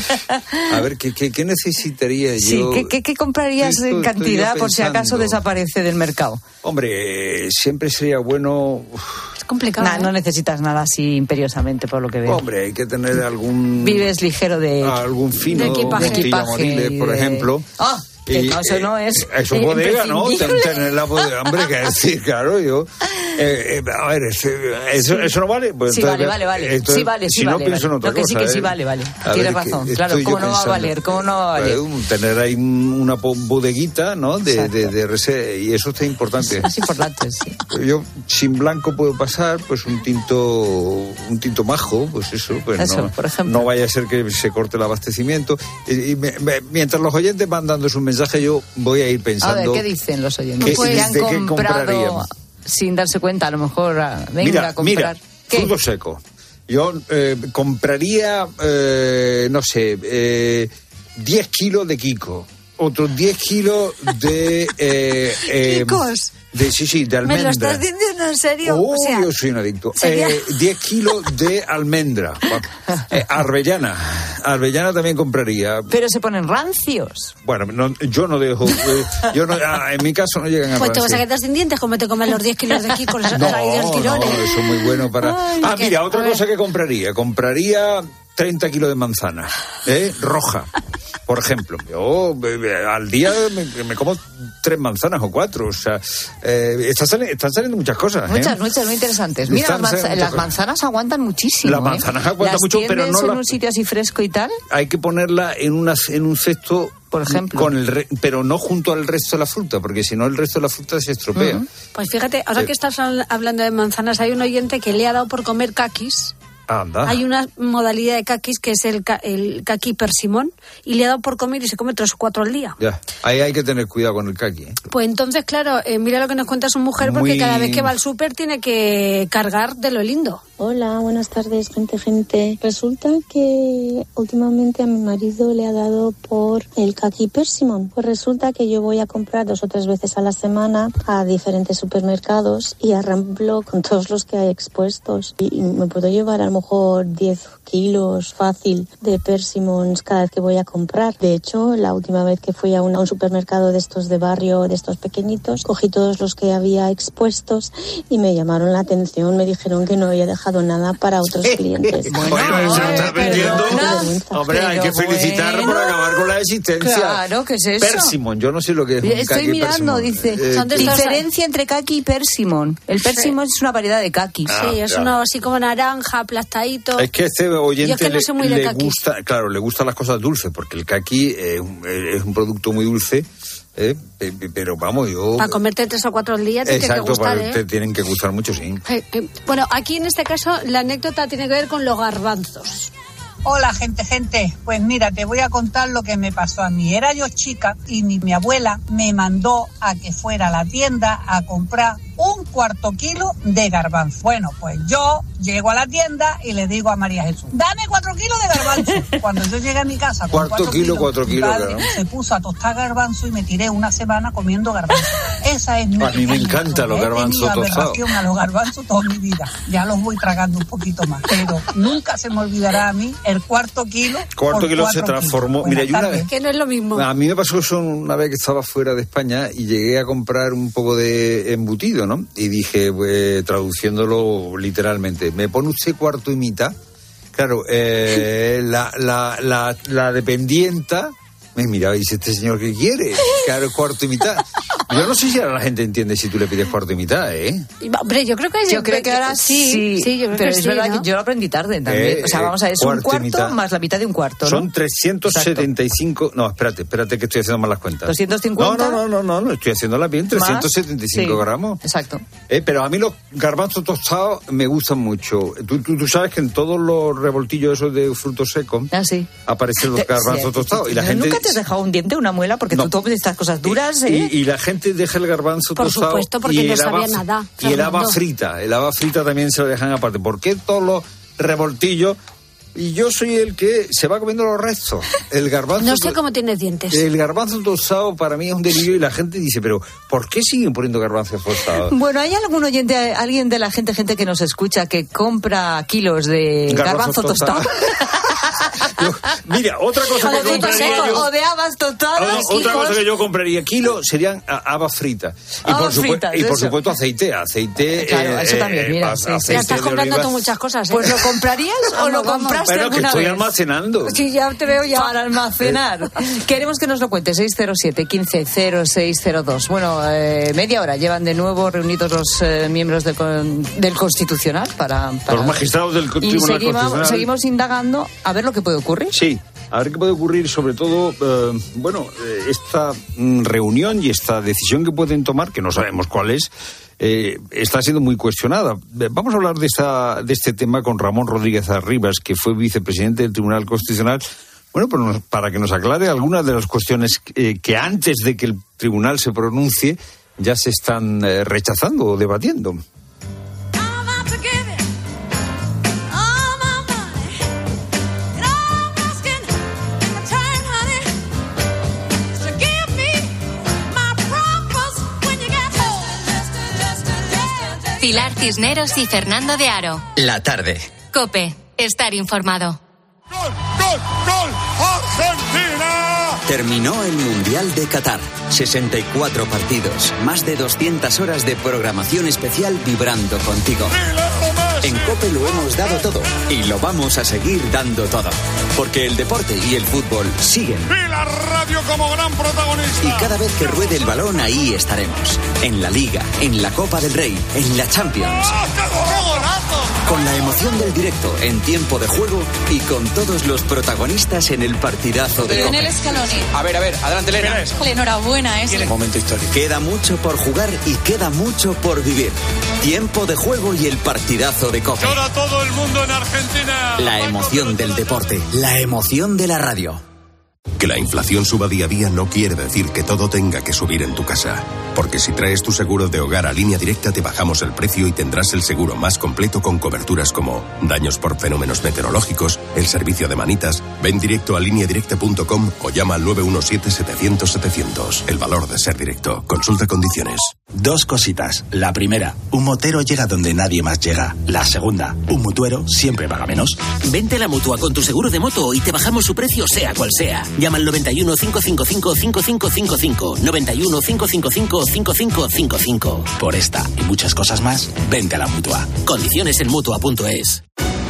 a ver, ¿qué, qué, qué necesitaría yo? Sí, ¿qué, qué, qué comprarías esto, en cantidad por si acaso desaparece del mercado? Hombre, eh, siempre sería bueno... complicado. Nah, ¿eh? No necesitas nada así imperiosamente, por lo que veo. Hombre, hay que tener algún... Vives ligero de... Algún fino de equipaje, de equipaje Moriles, por de... ejemplo. ¡Ah! Que no, eso no es... Eso es bodega, ¿no? Tener la bodega, hombre, que decir, claro, yo... Eh, eh, a ver, eso, eso no vale. Pues sí, entonces, vale, vale, vale. Entonces, sí, vale, sí, si vale. no pienso en otra Lo que cosa, sí que ¿eh? sí vale, vale. Tienes razón, claro. ¿Cómo no va a valer? ¿Cómo no va a valer? Eh, tener ahí una bodeguita, ¿no? De, de, de reserva, y eso está importante. Es importante, sí. Yo sin blanco puedo pasar, pues un tinto, un tinto majo, pues eso, pues eso, no, por ejemplo. No vaya a ser que se corte el abastecimiento. Y, y me, me, mientras los oyentes van dando sus mensajes, yo voy a ir pensando. A ver, ¿qué dicen los oyentes? ¿Qué, pues han ¿de comprado sin darse cuenta, a lo mejor, venga mira, a comprar. Mira, fruto seco. Yo eh, compraría, eh, no sé, eh, diez kilos de Kiko, otros diez kilos de... Eh, eh, ¿Kikos? De, sí, sí, de almendra. ¿Me lo estás diciendo en serio? Oh, o sea, yo soy un adicto. ¿sería? Eh, diez kilos de almendra. Eh, Arbellana. Arbellana también compraría. Pero se ponen rancios. Bueno, no, yo no dejo... Eh, yo no, ah, en mi caso no llegan a pues te vas a rancios. quedar sin dientes como te comes los diez kilos de Kiko. No, no, no, eso es muy bueno para... Ay, ah, ¿qué? mira, otra A cosa ver. que compraría. Compraría treinta kilos de manzana, ¿eh? Roja. Por ejemplo, yo eh, al día me, me como tres manzanas o cuatro. O sea, eh, están, sali- están saliendo muchas cosas. Muchas, ¿eh? muchas, muy interesantes. Mira, Están las, manza- saliendo las muchas manzanas aguantan muchísimo. Las manzanas ¿eh? aguantan las mucho, pero no en las- un sitio así fresco y tal. Hay que ponerla en, una, en un cesto, por ejemplo. Con el re- pero no junto al resto de la fruta, porque si no el resto de la fruta se estropea. Uh-huh. Pues fíjate, ahora Sí. que estás al- hablando de manzanas, hay un oyente que le ha dado por comer caquis. Anda. Hay una modalidad de caquis que es el, ca- el caqui persimón y le ha dado por comer y se come tres o cuatro al día. Ya, ahí hay que tener cuidado con el caqui, ¿eh? Pues entonces, claro, eh, mira lo que nos cuenta su mujer, porque Muy- cada vez que va al súper tiene que cargar de lo lindo. Hola, buenas tardes, gente, gente. Resulta que últimamente a mi marido le ha dado por el caqui persimón. Pues resulta que yo voy a comprar dos o tres veces a la semana a diferentes supermercados y arramblo con todos los que hay expuestos. Y me puedo llevar a lo mejor diez kilos fácil de persimons cada vez que voy a comprar. De hecho, la última vez que fui a un, a un supermercado de estos de barrio, de estos pequeñitos, cogí todos los que había expuestos y me llamaron la atención, me dijeron que no había dejado nada para otros clientes. Bueno, se lo está vendiendo. Hombre, hay que felicitar bueno. por acabar con la existencia. Claro, ¿qué es eso? Persimmon, yo no sé lo que es un Estoy caqui mirando, persimmon. dice. Eh, Son de diferencia entre caqui y persimmon. El persimmon sí. es una variedad de caqui. Ah, sí, es claro. uno así como naranja, aplastadito. Es que este oyente Yo es que no soy muy le, de le caquis. gusta, claro, le gustan las cosas dulces, porque el caqui es un, es un producto muy dulce, eh, pero vamos, yo... Para comerte tres o cuatro al día te tiene que Exacto, gustar, para, ¿eh? te tienen que gustar mucho, sí. Eh, eh, Bueno, aquí en este caso la anécdota tiene que ver con los garbanzos. Hola, gente, gente. Pues mira, te voy a contar lo que me pasó a mí. Era yo chica y mi, mi abuela me mandó a que fuera a la tienda a comprar un cuarto kilo de garbanzo. Bueno, pues yo llego a la tienda y le digo a María Jesús, dame cuatro kilos de garbanzo. Cuando yo llegué a mi casa con Cuarto cuatro kilo, kilos, cuatro mi kilos, padre claro. se puso a tostar garbanzo y me tiré una semana comiendo garbanzo. Esa es mi... A mí me encantan los garbanzos tostados. aberración a los garbanzos toda mi vida. Ya los voy tragando un poquito más. Pero nunca se me olvidará a mí el cuarto kilo. Cuarto por kilo se cuatro transformó. kilos. Mira, yo una Buenas vez, tardes. Que no es lo mismo. a mí me pasó eso una vez que estaba fuera de España y llegué a comprar un poco de embutido, ¿no? Y dije, pues, traduciéndolo literalmente, ¿me pone usted cuarto y mitad? Claro, eh, la, la, la, la dependienta me miraba y dice, ¿este señor qué quiere? Claro, cuarto y mitad. Yo no sé si ahora la gente entiende si tú le pides cuarto y mitad, ¿eh? Hombre, yo creo que Yo creo que ahora sí, sí, yo creo pero que es sí, verdad ¿no? que yo lo aprendí tarde también. Eh, o sea, vamos a ver, es un cuarto y cuarto mitad. más la mitad de un cuarto, ¿no? Son trescientos setenta y cinco... No, espérate, espérate que estoy haciendo mal las cuentas. ¿doscientos cincuenta? No, no, no, no, no, no estoy haciéndolas bien, trescientos setenta y cinco Sí, gramos. Exacto. Eh, pero a mí los garbanzos tostados me gustan mucho. Tú, tú, tú sabes que en todos los revoltillos esos de frutos secos Ah, sí. aparecen los Te- garbanzos sí, tostados. Y la ¿no- gente... ¿Nunca te has dejado un diente, una muela? Porque No. tú tomas estas cosas duras, ¿eh? Y, y la gente deja el garbanzo Por tostado supuesto, porque y no el sabía haba- nada, y el haba Fernando. frita. El haba frita también se lo dejan aparte. ¿Por qué todos los revoltillos? Y yo soy el que se va comiendo los restos. El garbanzo... No sé cómo tienes dientes. El garbanzo tostado para mí es un delirio y la gente dice, pero ¿por qué siguen poniendo garbanzos tostados? Bueno, ¿hay algún oyente, alguien de la gente, gente que nos escucha que compra kilos de garbanzo, Garbanzo tostado. tostado? Yo- mira, otra cosa O que de frutos compraría secos, yo... o de habas tostadas. Ah, no, otra hijos. cosa que yo compraría kilo serían ah, habas fritas. Y, Habas por, supu- fritas, y por eso. supuesto aceite. Aceite. Claro, eh, eso también, eh, mira, a- sí, sí. aceite Ya estás de comprando oliva. tú muchas cosas, ¿eh? Pues lo comprarías o Vamos, lo vamos. compraste Bueno, que alguna estoy vez? almacenando. Sí, ya te veo ya. Para almacenar. Queremos que nos lo cuente. seis cero siete, quince cero seis cero dos. Bueno, eh, media hora llevan de nuevo reunidos los eh, miembros del, con- del Constitucional para, para- Los magistrados del Y Tribunal seguimos, Constitucional. seguimos indagando a ver lo que puede ocurrir. Sí, a ver qué puede ocurrir, sobre todo, eh, bueno, eh, esta mm, reunión y esta decisión que pueden tomar, que no sabemos cuál es, eh, está siendo muy cuestionada. Eh, Vamos a hablar de, esta, de este tema con Ramón Rodríguez Arribas, que fue vicepresidente del Tribunal Constitucional. Bueno, pero nos- para que nos aclare algunas de las cuestiones eh, que antes de que el tribunal se pronuncie ya se están eh, rechazando o debatiendo. Pilar Cisneros y Fernando de Aro. La tarde. COPE. Estar informado. Terminó el Mundial de Qatar. sesenta y cuatro partidos, más de doscientas horas de programación especial vibrando contigo. En COPE lo hemos dado todo y lo vamos a seguir dando todo. Porque el deporte y el fútbol siguen. Y la radio como gran protagonista. Y cada vez que ruede el balón, ahí estaremos. En la Liga, en la Copa del Rey, en la Champions. Con la emoción del directo, en tiempo de juego y con todos los protagonistas en el partidazo de Lionel COPE. Scaloni. A ver, a ver, adelante, Elena. Enhorabuena, es Momento histórico. Queda mucho por jugar y queda mucho por vivir. Tiempo de juego y el partidazo de COPE. Ahora todo el mundo en Argentina. La emoción del deporte, la emoción de la radio. Que la inflación suba día a día no quiere decir que todo tenga que subir en tu casa. Porque si traes tu seguro de hogar a Línea Directa te bajamos el precio y tendrás el seguro más completo con coberturas como daños por fenómenos meteorológicos, el servicio de manitas. Ven directo a línea directa punto com o llama al nueve uno siete, setecientos, setecientos. El valor de ser directo. Consulta condiciones. Dos cositas. La primera, un motero llega donde nadie más llega. La segunda, un mutuero siempre paga menos. Vente a la Mutua con tu seguro de moto y te bajamos su precio sea cual sea. Llama al noventa y uno, cinco cinco cinco, cinco cinco cinco cinco. noventa y uno, cinco cinco cinco, cinco cinco cinco cinco. Por esta y muchas cosas más, vente a la Mutua. Condiciones en Mutua punto es.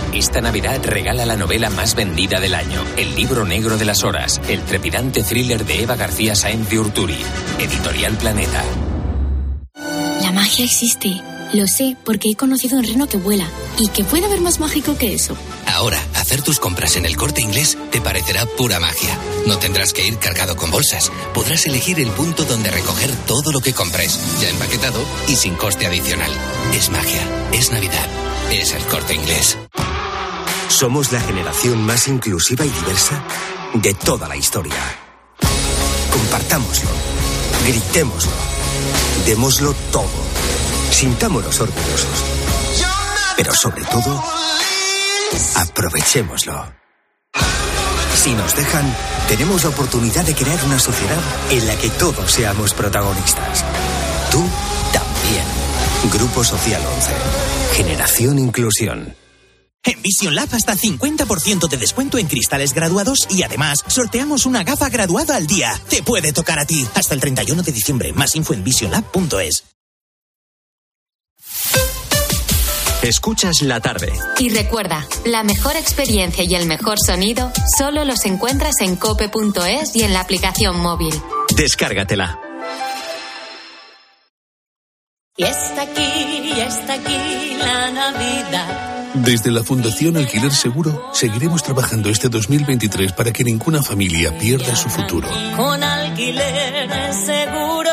Esta Navidad regala la novela más vendida del año, El libro negro de las horas, el trepidante thriller de Eva García Sáenz de Urturi. Editorial Planeta. La magia existe. Lo sé porque he conocido un reno que vuela. ¿Y qué puede haber más mágico que eso? Ahora, hacer tus compras en El Corte Inglés te parecerá pura magia. No tendrás que ir cargado con bolsas. Podrás elegir el punto donde recoger todo lo que compres, ya empaquetado y sin coste adicional. Es magia, es Navidad, es El Corte Inglés. Somos la generación más inclusiva y diversa de toda la historia. Compartámoslo, gritémoslo, démoslo todo. Sintámonos orgullosos. Pero sobre todo, aprovechémoslo. Si nos dejan, tenemos la oportunidad de crear una sociedad en la que todos seamos protagonistas. Tú también. Grupo Social once. Generación Inclusión. En Vision Lab hasta cincuenta por ciento de descuento en cristales graduados y además sorteamos una gafa graduada al día. Te puede tocar a ti. Hasta el treinta y uno de diciembre. Más info en vision lab punto es. Escuchas la tarde. Y recuerda, la mejor experiencia y el mejor sonido solo los encuentras en cope punto es y en la aplicación móvil. Descárgatela. Y está aquí, y está aquí la Navidad. Desde la Fundación Alquiler Seguro seguiremos trabajando este dos mil veintitrés para que ninguna familia pierda su futuro. Con Alquiler Seguro.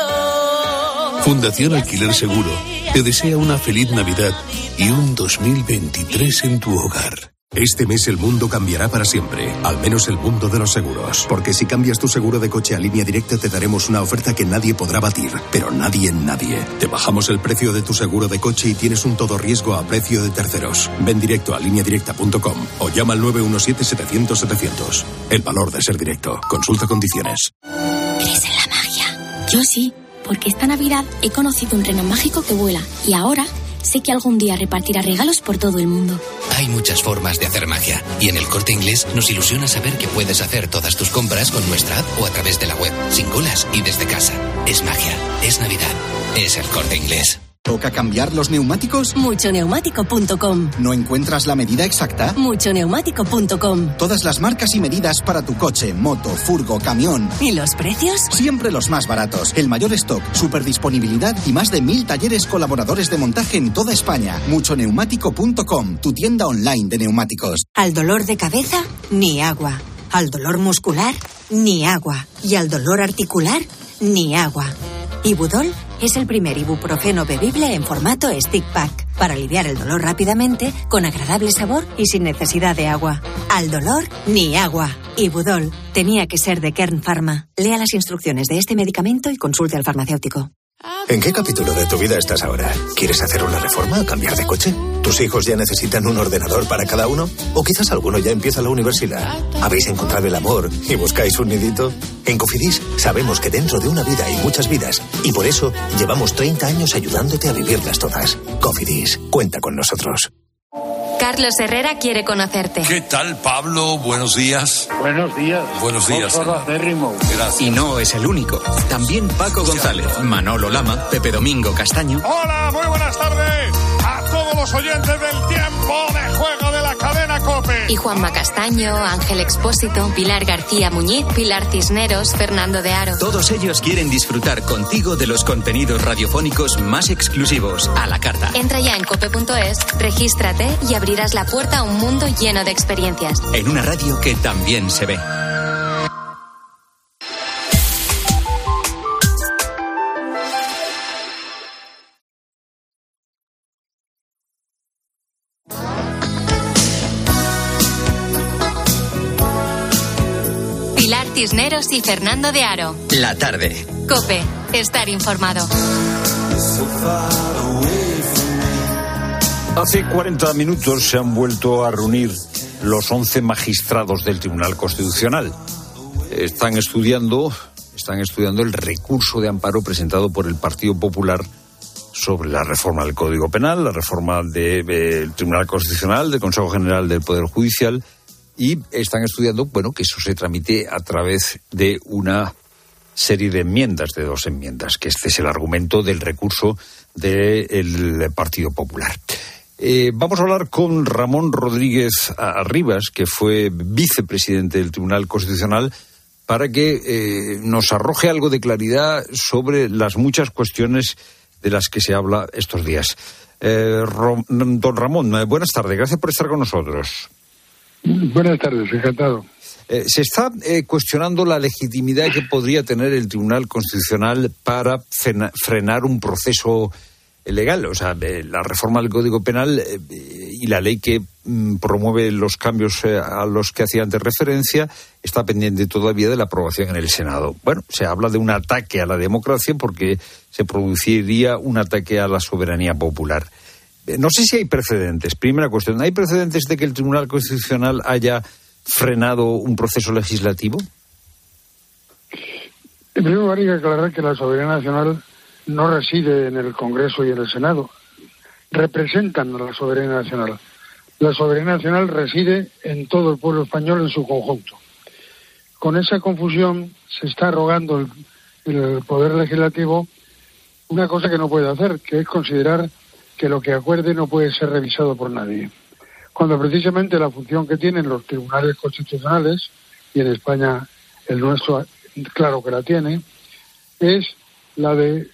Fundación Alquiler Seguro te desea una feliz Navidad y un dos mil veintitrés en tu hogar. Este mes el mundo cambiará para siempre, al menos el mundo de los seguros. Porque si cambias tu seguro de coche a Línea Directa te daremos una oferta que nadie podrá batir, pero nadie en nadie. Te bajamos el precio de tu seguro de coche y tienes un todo riesgo a precio de terceros. Ven directo a línea directa punto com o llama al nueve uno siete, setecientos, setecientos. El valor de ser directo. Consulta condiciones. ¿Crees en la magia? Yo sí, porque esta Navidad he conocido un reno mágico que vuela y ahora sé que algún día repartirá regalos por todo el mundo. Hay muchas formas de hacer magia y en El Corte Inglés nos ilusiona saber que puedes hacer todas tus compras con nuestra app o a través de la web, sin colas y desde casa. Es magia, es Navidad, es El Corte Inglés. ¿Toca cambiar los neumáticos? mucho neumático punto com. ¿No encuentras la medida exacta? mucho neumático punto com. Todas las marcas y medidas para tu coche, moto, furgo, camión. ¿Y los precios? Siempre los más baratos. El mayor stock, superdisponibilidad y más de mil talleres colaboradores de montaje en toda España. mucho neumático punto com, tu tienda online de neumáticos. Al dolor de cabeza, ni agua. Al dolor muscular, ni agua. Y al dolor articular, ni agua. Ibudol es el primer ibuprofeno bebible en formato stick pack para aliviar el dolor rápidamente, con agradable sabor y sin necesidad de agua. Al dolor, ni agua. Ibudol tenía que ser de Kern Pharma. Lea las instrucciones de este medicamento y consulte al farmacéutico. ¿En qué capítulo de tu vida estás ahora? ¿Quieres hacer una reforma o cambiar de coche? ¿Tus hijos ya necesitan un ordenador para cada uno? ¿O quizás alguno ya empieza la universidad? ¿Habéis encontrado el amor y buscáis un nidito? En Cofidis sabemos que dentro de una vida hay muchas vidas y por eso llevamos treinta años ayudándote a vivirlas todas. Cofidis, cuenta con nosotros. Carlos Herrera quiere conocerte. ¿Qué tal, Pablo? Buenos días. Buenos días. Buenos días. Gracias. Y no es el único. También Paco González, Manolo Lama, Pepe Domingo Castaño. Hola, muy buenas tardes a todos los oyentes del tiempo de juego de la cadena COPE. Y Juanma Castaño, Ángel Expósito, Pilar García Muñiz, Pilar Cisneros, Fernando de Aro. Todos ellos quieren disfrutar contigo de los contenidos radiofónicos más exclusivos a la carta. Entra ya en cope punto es, regístrate y abrirás la puerta a un mundo lleno de experiencias. En una radio que también se ve. Pilar Cisneros y Fernando de Aro. La tarde. COPE, estar informado. Hace cuarenta minutos se han vuelto a reunir los once magistrados del Tribunal Constitucional. Están estudiando, están estudiando el recurso de amparo presentado por el Partido Popular sobre la reforma del Código Penal, la reforma del de, Tribunal Constitucional, del Consejo General del Poder Judicial, y están estudiando, bueno, que eso se tramite a través de una serie de enmiendas, de dos enmiendas, que este es el argumento del recurso del Partido Popular. Eh, vamos a hablar con Ramón Rodríguez Arribas, que fue vicepresidente del Tribunal Constitucional, para que eh, nos arroje algo de claridad sobre las muchas cuestiones de las que se habla estos días. Eh, Ro- don Ramón, eh, buenas tardes, gracias por estar con nosotros. Buenas tardes, encantado. Eh, se está eh, cuestionando la legitimidad que podría tener el Tribunal Constitucional para frena- frenar un proceso legal, o sea, eh, la reforma del Código Penal eh, y la ley que mm, promueve los cambios eh, a los que hacía antes referencia está pendiente todavía de la aprobación en el Senado. Bueno, se habla de un ataque a la democracia porque se produciría un ataque a la soberanía popular. Eh, no sé si hay precedentes. Primera cuestión, ¿hay precedentes de que el Tribunal Constitucional haya frenado un proceso legislativo? En primer lugar, hay que aclarar que la soberanía nacional no reside en el Congreso y en el Senado. Representan a la soberanía nacional. La soberanía nacional reside en todo el pueblo español en su conjunto. Con esa confusión se está arrogando el, el Poder Legislativo una cosa que no puede hacer, que es considerar que lo que acuerde no puede ser revisado por nadie. Cuando precisamente la función que tienen los tribunales constitucionales, y en España el nuestro claro que la tiene, es la de,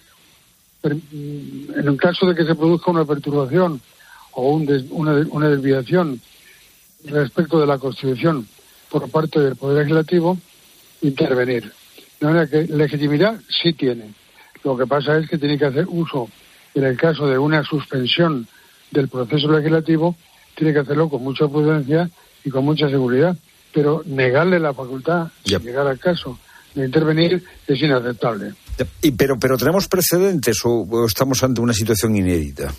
en el caso de que se produzca una perturbación o un des, una, una desviación respecto de la Constitución por parte del Poder Legislativo, intervenir. De manera que legitimidad sí tiene. Lo que pasa es que tiene que hacer uso, en el caso de una suspensión del proceso legislativo, tiene que hacerlo con mucha prudencia y con mucha seguridad. Pero negarle la facultad, yep. si llegara al caso, de intervenir es inaceptable. Y, pero, pero ¿tenemos precedentes o, o estamos ante una situación inédita?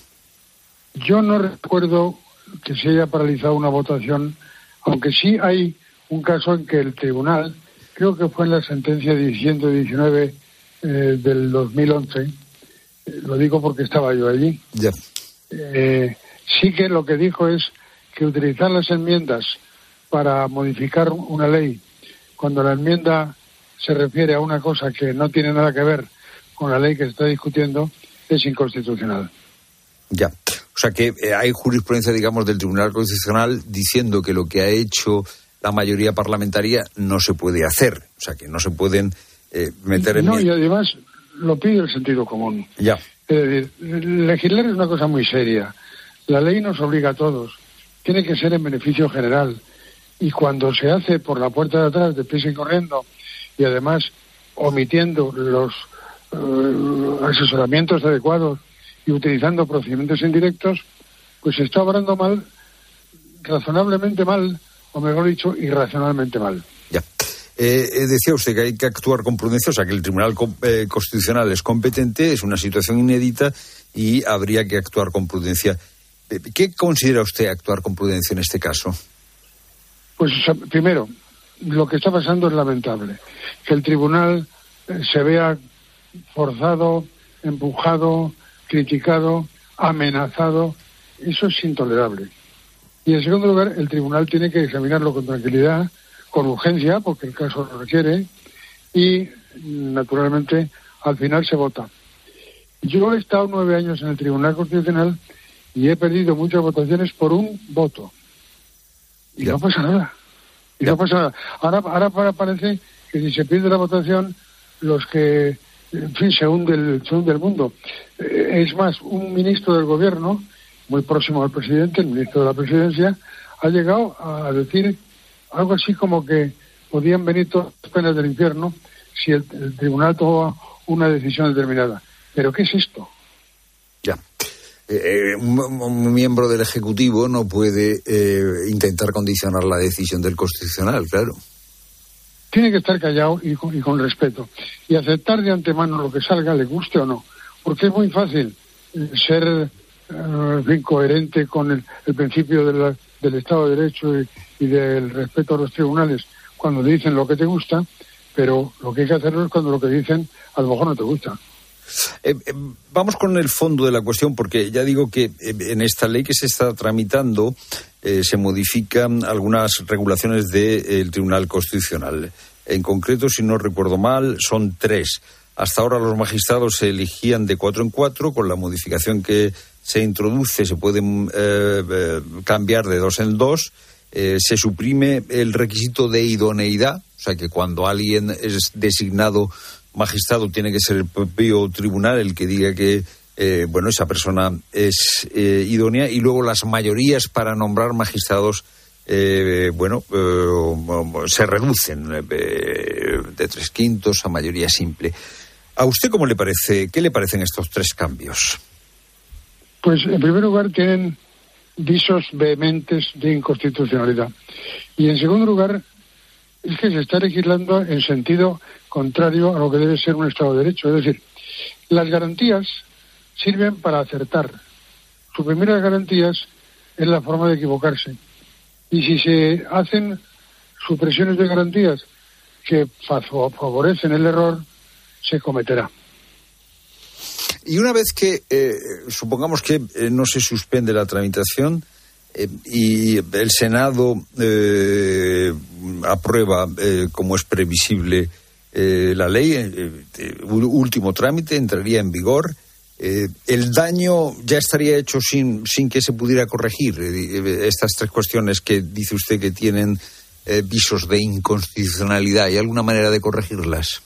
Yo no recuerdo que se haya paralizado una votación, aunque sí hay un caso en que el tribunal, creo que fue en la sentencia ciento diecinueve eh, del dos mil once, eh, lo digo porque estaba yo allí, yeah. eh, sí que lo que dijo es que utilizar las enmiendas para modificar una ley, cuando la enmienda se refiere a una cosa que no tiene nada que ver con la ley que se está discutiendo, es inconstitucional. Ya, o sea que eh, hay jurisprudencia, digamos, del Tribunal Constitucional diciendo que lo que ha hecho la mayoría parlamentaria no se puede hacer, o sea que no se pueden eh, meter en... No, y además lo pide el sentido común. Ya. Es decir, legislar es una cosa muy seria. La ley nos obliga a todos. Tiene que ser en beneficio general. Y cuando se hace por la puerta de atrás, deprisa y corriendo, y además omitiendo los uh, asesoramientos adecuados y utilizando procedimientos indirectos, pues se está obrando mal, razonablemente mal, o mejor dicho, irracionalmente mal. Ya. Eh, eh, decía usted que hay que actuar con prudencia, o sea que el Tribunal eh, Constitucional es competente, es una situación inédita y habría que actuar con prudencia. ¿Qué considera usted actuar con prudencia en este caso? Pues primero, lo que está pasando es lamentable. Que el tribunal eh, se vea forzado, empujado, criticado, amenazado, eso es intolerable. Y en segundo lugar, el tribunal tiene que examinarlo con tranquilidad, con urgencia, porque el caso lo requiere, y naturalmente al final se vota. Yo he estado nueve años en el Tribunal Constitucional y he perdido muchas votaciones por un voto. Y yeah. no pasa nada. Y yeah. no pasa nada. Ahora, ahora parece que si se pierde la votación, los que, en fin, se hunde el, se hunde el mundo. Eh, es más, un ministro del gobierno, muy próximo al presidente, el ministro de la presidencia, ha llegado a decir algo así como que podían venir todas las penas del infierno si el, el tribunal toma una decisión determinada. ¿Pero qué es esto? Ya. Eh, un, un miembro del Ejecutivo no puede eh, intentar condicionar la decisión del Constitucional, claro. Tiene que estar callado y con, y con respeto. Y aceptar de antemano lo que salga, le guste o no. Porque es muy fácil ser eh, en fin, coherente con el, el principio de la, del Estado de Derecho y, y del respeto a los tribunales cuando dicen lo que te gusta, pero lo que hay que hacerlo es cuando lo que dicen a lo mejor no te gusta. Eh, eh, vamos con el fondo de la cuestión, porque ya digo que eh, en esta ley que se está tramitando eh, se modifican algunas regulaciones del Tribunal Constitucional. En concreto, si no recuerdo mal, son tres. Hasta ahora los magistrados se elegían de cuatro en cuatro, con la modificación que se introduce, se puede eh, eh, cambiar de dos en dos, eh, se suprime el requisito de idoneidad, o sea que cuando alguien es designado magistrado tiene que ser el propio tribunal el que diga que eh, bueno, esa persona es eh, idónea, y luego las mayorías para nombrar magistrados eh, bueno, eh, se reducen eh, de tres quintos a mayoría simple. ¿A usted cómo le parece, qué le parecen estos tres cambios? Pues en primer lugar tienen visos vehementes de inconstitucionalidad, y en segundo lugar es que se está legislando en sentido contrario a lo que debe ser un Estado de Derecho. Es decir, las garantías sirven para acertar. Suprimir las garantías es la forma de equivocarse. Y si se hacen supresiones de garantías que favorecen el error, se cometerá. Y una vez que, eh, supongamos que eh, no se suspende la tramitación eh, y el Senado eh, aprueba, eh, como es previsible, eh, la ley, eh, eh, último trámite, entraría en vigor, eh, el daño ya estaría hecho sin, sin que se pudiera corregir. Eh, estas tres cuestiones que dice usted que tienen eh, visos de inconstitucionalidad, ¿hay alguna manera de corregirlas?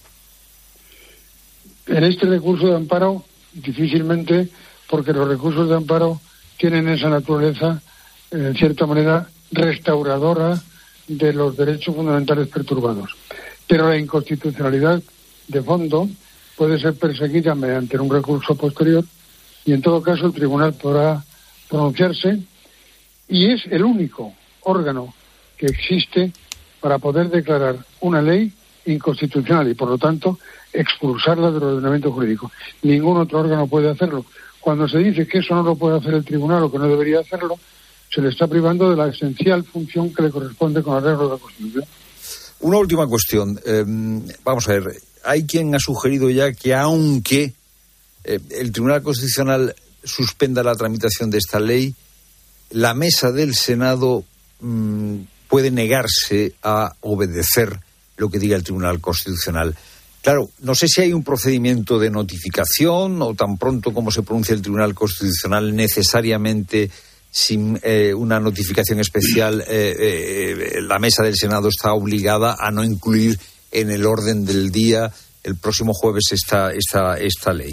En este recurso de amparo, difícilmente, porque los recursos de amparo tienen esa naturaleza, en cierta manera, restauradora de los derechos fundamentales perturbados. Pero la inconstitucionalidad de fondo puede ser perseguida mediante un recurso posterior, y en todo caso el tribunal podrá pronunciarse, y es el único órgano que existe para poder declarar una ley inconstitucional y, por lo tanto, expulsarla del ordenamiento jurídico. Ningún otro órgano puede hacerlo. Cuando se dice que eso no lo puede hacer el tribunal o que no debería hacerlo, se le está privando de la esencial función que le corresponde con arreglo de la Constitución. Una última cuestión. Eh, vamos a ver, hay quien ha sugerido ya que aunque eh, el Tribunal Constitucional suspenda la tramitación de esta ley, la mesa del Senado mmm, puede negarse a obedecer lo que diga el Tribunal Constitucional. Claro, no sé si hay un procedimiento de notificación o tan pronto como se pronuncia el Tribunal Constitucional, necesariamente sin eh, una notificación especial, eh, eh, la mesa del Senado está obligada a no incluir en el orden del día el próximo jueves esta, esta, esta ley.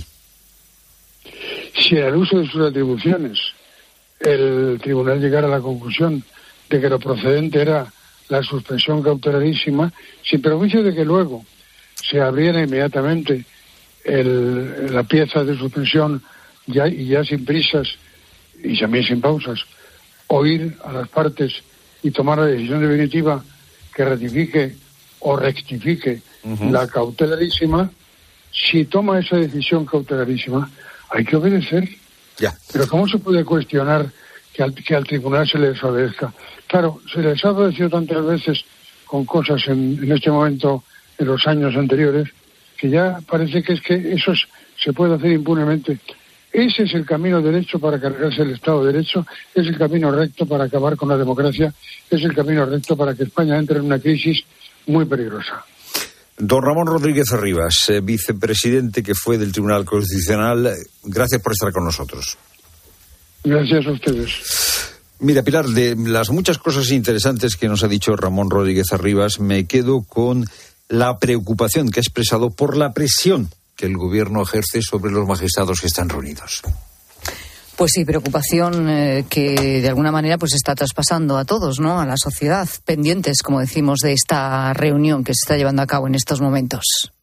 Si al uso de sus atribuciones el tribunal llegara a la conclusión de que lo procedente era la suspensión cautelarísima, sin perjuicio de que luego se abriera inmediatamente el, la pieza de suspensión ya, y ya sin prisas y también sin pausas, oír a las partes y tomar la decisión definitiva que ratifique o rectifique uh-huh. la cautelarísima. Si toma esa decisión cautelarísima, hay que obedecer. Ya. Pero ¿cómo se puede cuestionar que al, que al tribunal se le desobedezca? Claro, se les ha obedecido tantas veces con cosas en, en este momento, en los años anteriores, que ya parece que es que eso es, se puede hacer impunemente. Ese es el camino derecho para cargarse el Estado de Derecho, es el camino recto para acabar con la democracia, es el camino recto para que España entre en una crisis muy peligrosa. Don Ramón Rodríguez Arribas, eh, vicepresidente que fue del Tribunal Constitucional, gracias por estar con nosotros. Gracias a ustedes. Mira, Pilar, de las muchas cosas interesantes que nos ha dicho Ramón Rodríguez Arribas, me quedo con la preocupación que ha expresado por la presión que el gobierno ejerce sobre los magistrados que están reunidos. Pues sí, preocupación eh, que de alguna manera pues está traspasando a todos, ¿no? A la sociedad, pendientes, como decimos, de esta reunión que se está llevando a cabo en estos momentos.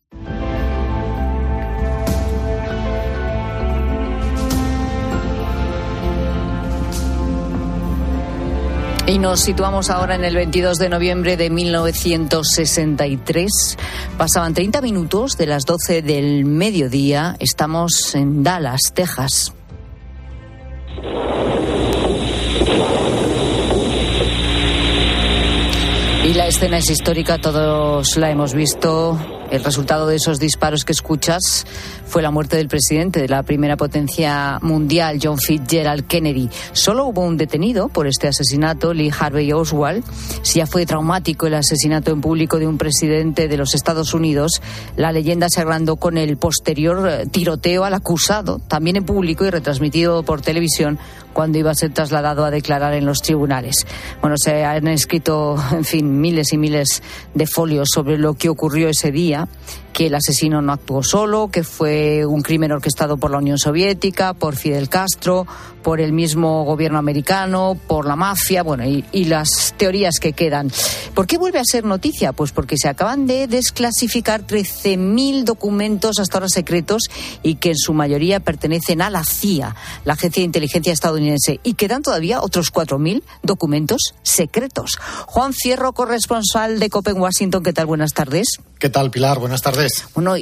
Y nos situamos ahora en el veintidós de noviembre de mil novecientos sesenta y tres. Pasaban treinta minutos de las doce del mediodía. Estamos en Dallas, Texas. Y la escena es histórica, todos la hemos visto. El resultado de esos disparos que escuchas fue la muerte del presidente de la primera potencia mundial, John Fitzgerald Kennedy. Solo hubo un detenido por este asesinato, Lee Harvey Oswald. Si ya fue traumático el asesinato en público de un presidente de los Estados Unidos, la leyenda se agrandó con el posterior tiroteo al acusado, también en público y retransmitido por televisión, cuando iba a ser trasladado a declarar en los tribunales. Bueno, se han escrito, en fin, miles y miles de folios sobre lo que ocurrió ese día, que el asesino no actuó solo, que fue un crimen orquestado por la Unión Soviética, por Fidel Castro, por el mismo gobierno americano, por la mafia, bueno, y, y las teorías que quedan. ¿Por qué vuelve a ser noticia? Pues porque se acaban de desclasificar trece mil documentos hasta ahora secretos y que en su mayoría pertenecen a la C I A, la Agencia de Inteligencia Estadounidense, y quedan todavía otros cuatro mil documentos secretos. Juan Fierro, corresponsal de COPE en Washington, ¿qué tal? Buenas tardes. ¿Qué tal, Pilar? Buenas tardes. Bueno,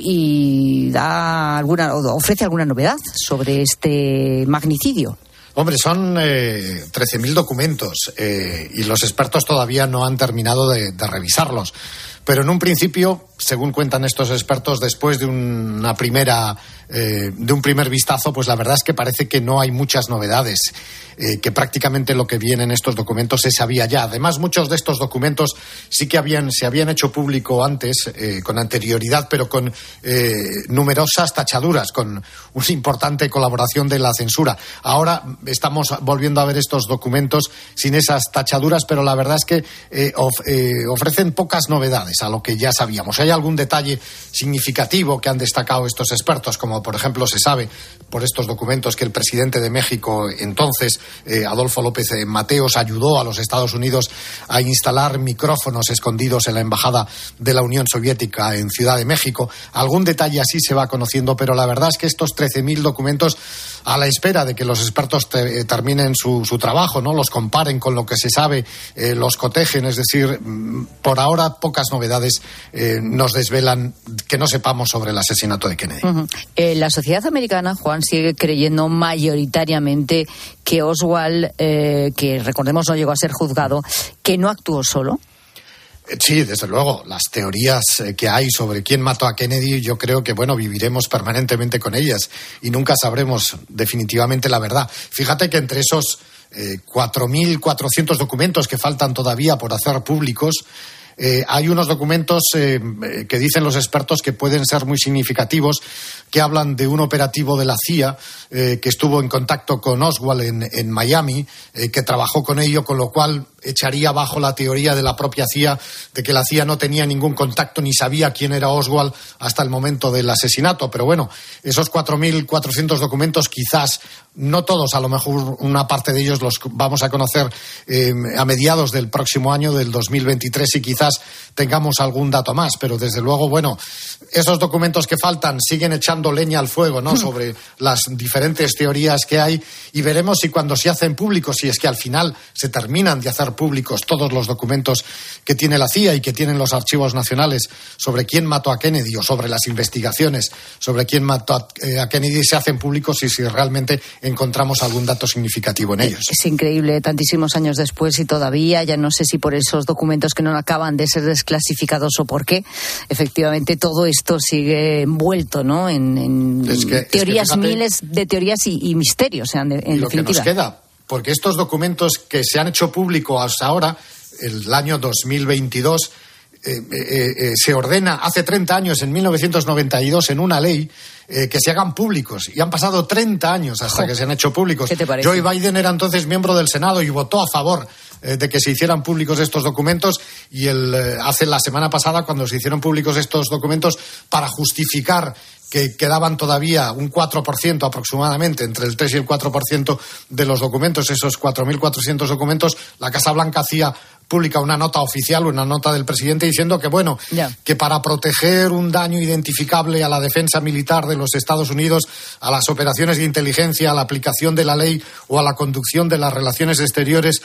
y da alguna, ofrece alguna novedad sobre este magnicidio. Hombre, son eh, trece mil documentos eh, y los expertos todavía no han terminado de, de revisarlos. Pero en un principio, según cuentan estos expertos, después de una primera, eh, de un primer vistazo, pues la verdad es que parece que no hay muchas novedades, eh, que prácticamente lo que viene en estos documentos se sabía ya. Además, muchos de estos documentos sí que habían, se habían hecho público antes, eh, con anterioridad, pero con eh, numerosas tachaduras, con una importante colaboración de la censura. Ahora estamos volviendo a ver estos documentos sin esas tachaduras, pero la verdad es que eh, of, eh, ofrecen pocas novedades a lo que ya sabíamos. Hay algún detalle significativo que han destacado estos expertos, como por ejemplo se sabe por estos documentos que el presidente de México entonces, eh, Adolfo López Mateos, ayudó a los Estados Unidos a instalar micrófonos escondidos en la embajada de la Unión Soviética en Ciudad de México. Algún detalle así se va conociendo, pero la verdad es que estos trece mil documentos, a la espera de que los expertos te, terminen su, su trabajo, ¿no? Los comparen con lo que se sabe, eh, los cotejen, es decir, por ahora pocas novedades eh, nos desvelan que no sepamos sobre el asesinato de Kennedy. Uh-huh. Eh, la sociedad americana, Juan, sigue creyendo mayoritariamente que Oswald, eh, que recordemos no llegó a ser juzgado, que no actuó solo. Sí, desde luego. Las teorías que hay sobre quién mató a Kennedy, yo creo que, bueno, viviremos permanentemente con ellas y nunca sabremos definitivamente la verdad. Fíjate que entre esos eh, cuatro mil cuatrocientos documentos que faltan todavía por hacer públicos, Eh, hay unos documentos eh, que dicen los expertos que pueden ser muy significativos, que hablan de un operativo de la C I A eh, que estuvo en contacto con Oswald en, en Miami, eh, que trabajó con ello, con lo cual echaría abajo la teoría de la propia C I A de que la C I A no tenía ningún contacto ni sabía quién era Oswald hasta el momento del asesinato. Pero bueno, esos cuatro mil cuatrocientos documentos, quizás no todos, a lo mejor una parte de ellos los vamos a conocer eh, a mediados del próximo año, del dos mil veintitrés, y quizás tengamos algún dato más, pero desde luego, bueno, esos documentos que faltan siguen echando leña al fuego, ¿no?, sobre las diferentes teorías que hay, y veremos si cuando se hacen públicos, si es que al final se terminan de hacer públicos todos los documentos que tiene la C I A y que tienen los archivos nacionales sobre quién mató a Kennedy o sobre las investigaciones sobre quién mató a, eh, a Kennedy, se hacen públicos y si realmente encontramos algún dato significativo en ellos. Es increíble, tantísimos años después y todavía, ya no sé si por esos documentos que no acaban de ser desclasificados o por qué, efectivamente todo esto sigue envuelto, ¿no?, en, en es que, teorías, es que fíjate, miles de teorías y, y misterios, o sea, en, en lo definitiva. Que nos queda, porque estos documentos que se han hecho públicos hasta ahora, el año dos mil veintidós, eh, eh, eh, se ordena hace treinta años, en mil novecientos noventa y dos, en una ley, eh, que se hagan públicos. Y han pasado treinta años hasta oh, que se han hecho públicos. ¿Qué te parece? Joe Biden era entonces miembro del Senado y votó a favor eh, de que se hicieran públicos estos documentos. Y el, eh, hace la semana pasada, cuando se hicieron públicos estos documentos, para justificar que quedaban todavía un cuatro por ciento aproximadamente, entre el tres y el cuatro por ciento de los documentos, esos cuatro mil cuatrocientos documentos, la Casa Blanca hacía pública una nota oficial, una nota del presidente diciendo que, bueno, yeah. que para proteger un daño identificable a la defensa militar de los Estados Unidos, a las operaciones de inteligencia, a la aplicación de la ley o a la conducción de las relaciones exteriores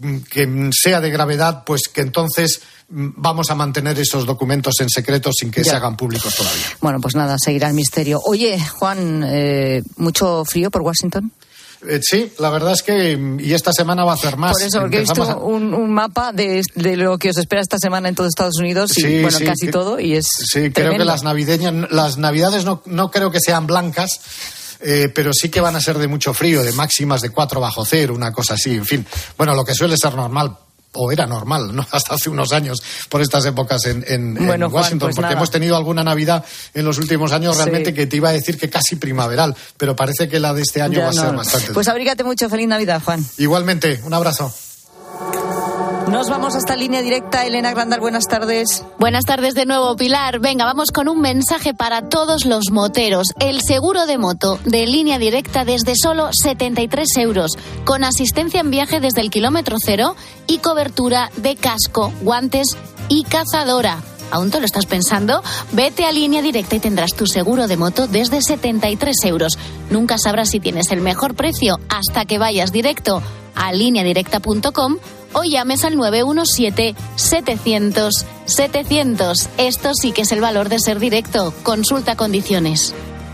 que sea de gravedad, pues que entonces vamos a mantener esos documentos en secreto sin que ya. se hagan públicos todavía. Bueno, pues nada, seguirá el misterio. Oye, Juan, eh, ¿mucho frío por Washington? Eh, sí, la verdad es que y esta semana va a hacer más. Por eso, porque Empezamos he visto a... un, un mapa de, de lo que os espera esta semana en todo Estados Unidos y sí, bueno, sí, casi que, todo y es Sí, tremendo. Creo que las navideñas, las navidades no, no creo que sean blancas. Eh, pero sí que van a ser de mucho frío, de máximas de cuatro bajo cero, una cosa así, en fin. Bueno, lo que suele ser normal, o era normal, ¿no? Hasta hace unos años, por estas épocas en, en, bueno, en Washington, Juan, pues porque nada. hemos tenido alguna Navidad en los últimos años realmente sí. que te iba a decir que casi primaveral, pero parece que la de este año ya va a no. ser bastante. Pues abrígate mucho, feliz Navidad, Juan. Igualmente, un abrazo. Nos vamos hasta Línea Directa. Elena Grandal, buenas tardes. Buenas tardes de nuevo, Pilar. Venga, vamos con un mensaje para todos los moteros. El seguro de moto de Línea Directa desde solo setenta y tres euros, con asistencia en viaje desde el kilómetro cero y cobertura de casco, guantes y cazadora. ¿Aún te lo estás pensando? Vete a Línea Directa y tendrás tu seguro de moto desde setenta y tres euros. Nunca sabrás si tienes el mejor precio hasta que vayas directo a línea directa punto com o llames al nueve uno siete, setecientos, setecientos. Esto sí que es el valor de ser directo. Consulta condiciones.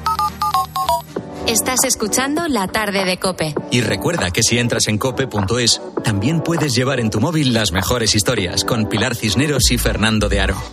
Estás escuchando La Tarde de COPE. Y recuerda que si entras en cope punto es, también puedes llevar en tu móvil las mejores historias con Pilar Cisneros y Fernando de Aro.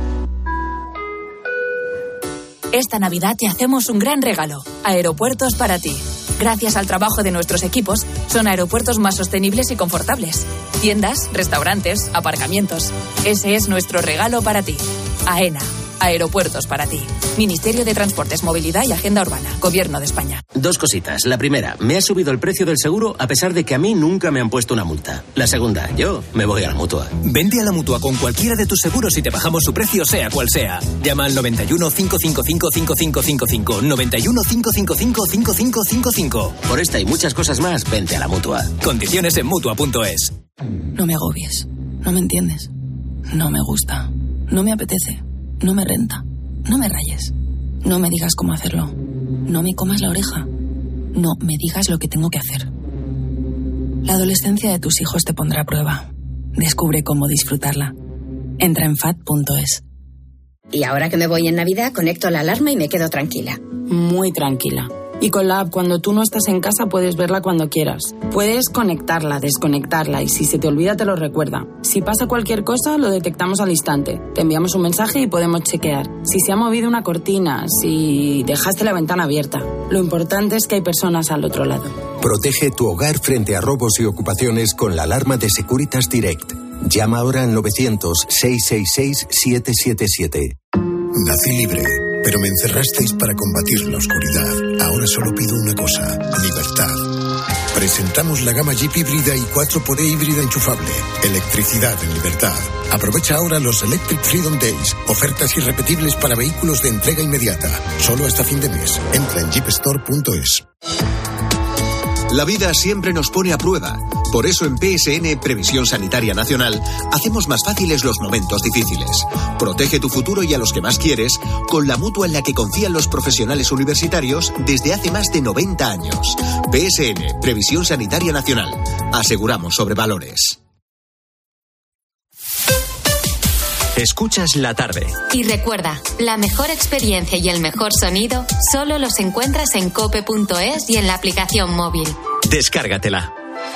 Esta Navidad te hacemos un gran regalo. Aeropuertos para ti. Gracias al trabajo de nuestros equipos, son aeropuertos más sostenibles y confortables. Tiendas, restaurantes, aparcamientos. Ese es nuestro regalo para ti. AENA. Aeropuertos para ti. Ministerio de Transportes, Movilidad y Agenda Urbana. Gobierno de España. Dos cositas. La primera, me ha subido el precio del seguro a pesar de que a mí nunca me han puesto una multa. La segunda, yo me voy a la Mutua. Vente a la Mutua con cualquiera de tus seguros y te bajamos su precio sea cual sea. Llama al noventa y uno, cinco cinco cinco, cinco cinco cinco cinco. noventa y uno, cinco cinco cinco, cinco cinco cinco cinco. Por esta y muchas cosas más, vente a la Mutua. Condiciones en Mutua punto es. No me agobies. No me entiendes. No me gusta. No me apetece. No me renta. No me rayes. No me digas cómo hacerlo. No me comas la oreja. No me digas lo que tengo que hacer. La adolescencia de tus hijos te pondrá a prueba. Descubre cómo disfrutarla. Entra en fat punto es. Y ahora que me voy en Navidad, conecto la alarma y me quedo tranquila. Muy tranquila. Y con la app, cuando tú no estás en casa, puedes verla cuando quieras. Puedes conectarla, desconectarla y si se te olvida te lo recuerda. Si pasa cualquier cosa, lo detectamos al instante. Te enviamos un mensaje y podemos chequear. Si se ha movido una cortina, si dejaste la ventana abierta. Lo importante es que hay personas al otro lado. Protege tu hogar frente a robos y ocupaciones con la alarma de Securitas Direct. Llama ahora al novecientos, seiscientos sesenta y seis, setecientos setenta y siete. Nací libre, pero me encerrasteis para combatir la oscuridad. Ahora solo pido una cosa, libertad. Presentamos la gama Jeep híbrida y cuatro por E híbrida enchufable. Electricidad en libertad. Aprovecha ahora los Electric Freedom Days. Ofertas irrepetibles para vehículos de entrega inmediata. Solo hasta fin de mes. Entra en jeep store punto es. La vida siempre nos pone a prueba. Por eso en P S N, Previsión Sanitaria Nacional, hacemos más fáciles los momentos difíciles. Protege tu futuro y a los que más quieres con la mutua en la que confían los profesionales universitarios desde hace más de noventa años. P S N, Previsión Sanitaria Nacional. Aseguramos sobre valores. Escuchas La Tarde. Y recuerda, la mejor experiencia y el mejor sonido solo los encuentras en cope punto es y en la aplicación móvil. Descárgatela.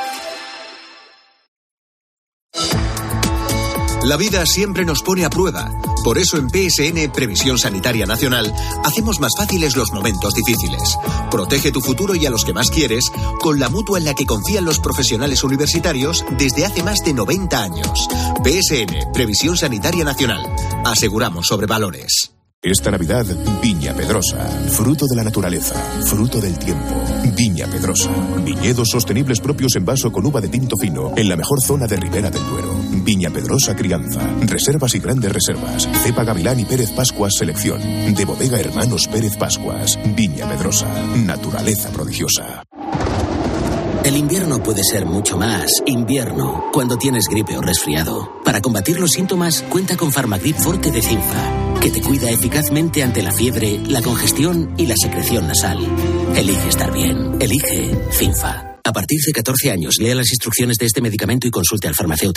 La vida siempre nos pone a prueba. Por eso en P S N, Previsión Sanitaria Nacional, hacemos más fáciles los momentos difíciles. Protege tu futuro y a los que más quieres con la mutua en la que confían los profesionales universitarios desde hace más de noventa años. P S N, Previsión Sanitaria Nacional. Aseguramos sobre valores. Esta Navidad, Viña Pedrosa, fruto de la naturaleza, fruto del tiempo. Viña Pedrosa, viñedos sostenibles propios en vaso con uva de tinto fino, en la mejor zona de Ribera del Duero. Viña Pedrosa Crianza, reservas y grandes reservas. Cepa Gavilán y Pérez Pascuas Selección, de Bodega Hermanos Pérez Pascuas. Viña Pedrosa, naturaleza prodigiosa. El invierno puede ser mucho más invierno cuando tienes gripe o resfriado. Para combatir los síntomas, cuenta con Farmagrip Forte de Cinfa, que te cuida eficazmente ante la fiebre, la congestión y la secreción nasal. Elige estar bien. Elige Cinfa. A partir de catorce años, lea las instrucciones de este medicamento y consulte al farmacéutico.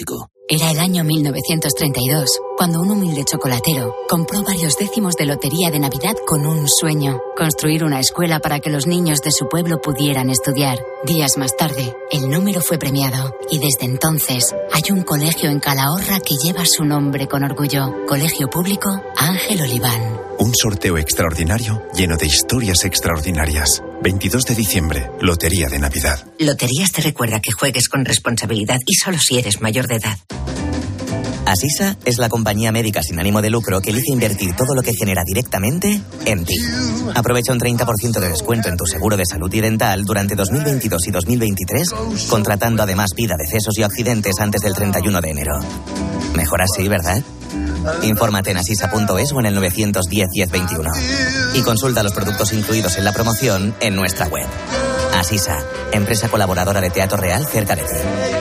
Era el año mil novecientos treinta y dos, cuando un humilde chocolatero compró varios décimos de lotería de Navidad con un sueño: construir una escuela para que los niños de su pueblo pudieran estudiar. Días más tarde, el número fue premiado y desde entonces hay un colegio en Calahorra que lleva su nombre con orgullo. Colegio Público Ángel Oliván. Un sorteo extraordinario lleno de historias extraordinarias. veintidós de diciembre, Lotería de Navidad. Loterías te recuerda que juegues con responsabilidad y solo si eres mayor de edad. Asisa es la compañía médica sin ánimo de lucro que elige invertir todo lo que genera directamente en ti. Aprovecha un treinta por ciento de descuento en tu seguro de salud y dental durante dos mil veintidós y dos mil veintitrés, contratando además vida, decesos y accidentes antes del treinta y uno de enero. Mejor así, ¿verdad? Infórmate en asisa punto es o en el nueve uno cero, diez veintiuno. Y consulta los productos incluidos en la promoción en nuestra web. Asisa, empresa colaboradora de Teatro Real cerca de ti.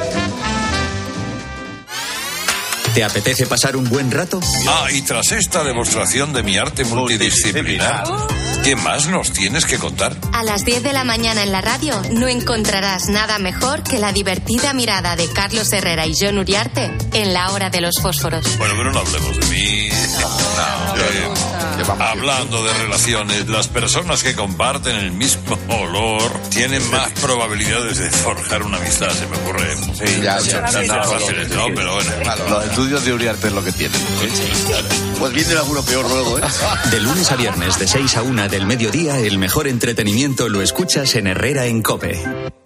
¿Te apetece pasar un buen rato? Ah, y tras esta demostración de mi arte multidisciplinar, ¿qué más nos tienes que contar? A las diez de la mañana en la radio no encontrarás nada mejor que la divertida mirada de Carlos Herrera y Jon Uriarte en La Hora de los Fósforos. Bueno, pero no hablemos de mí. No, eh, hablando de relaciones, las personas que comparten el mismo olor tienen más probabilidades de forjar una amistad, se me ocurre. Sí, ya, ya. No, fáciles, ¿no? Pero bueno. Los estudios de Uriarte es lo que tienen. Pues viene alguno peor luego, ¿eh? De lunes a viernes, de seis a una del mediodía, el mejor entretenimiento lo escuchas en Herrera en COPE.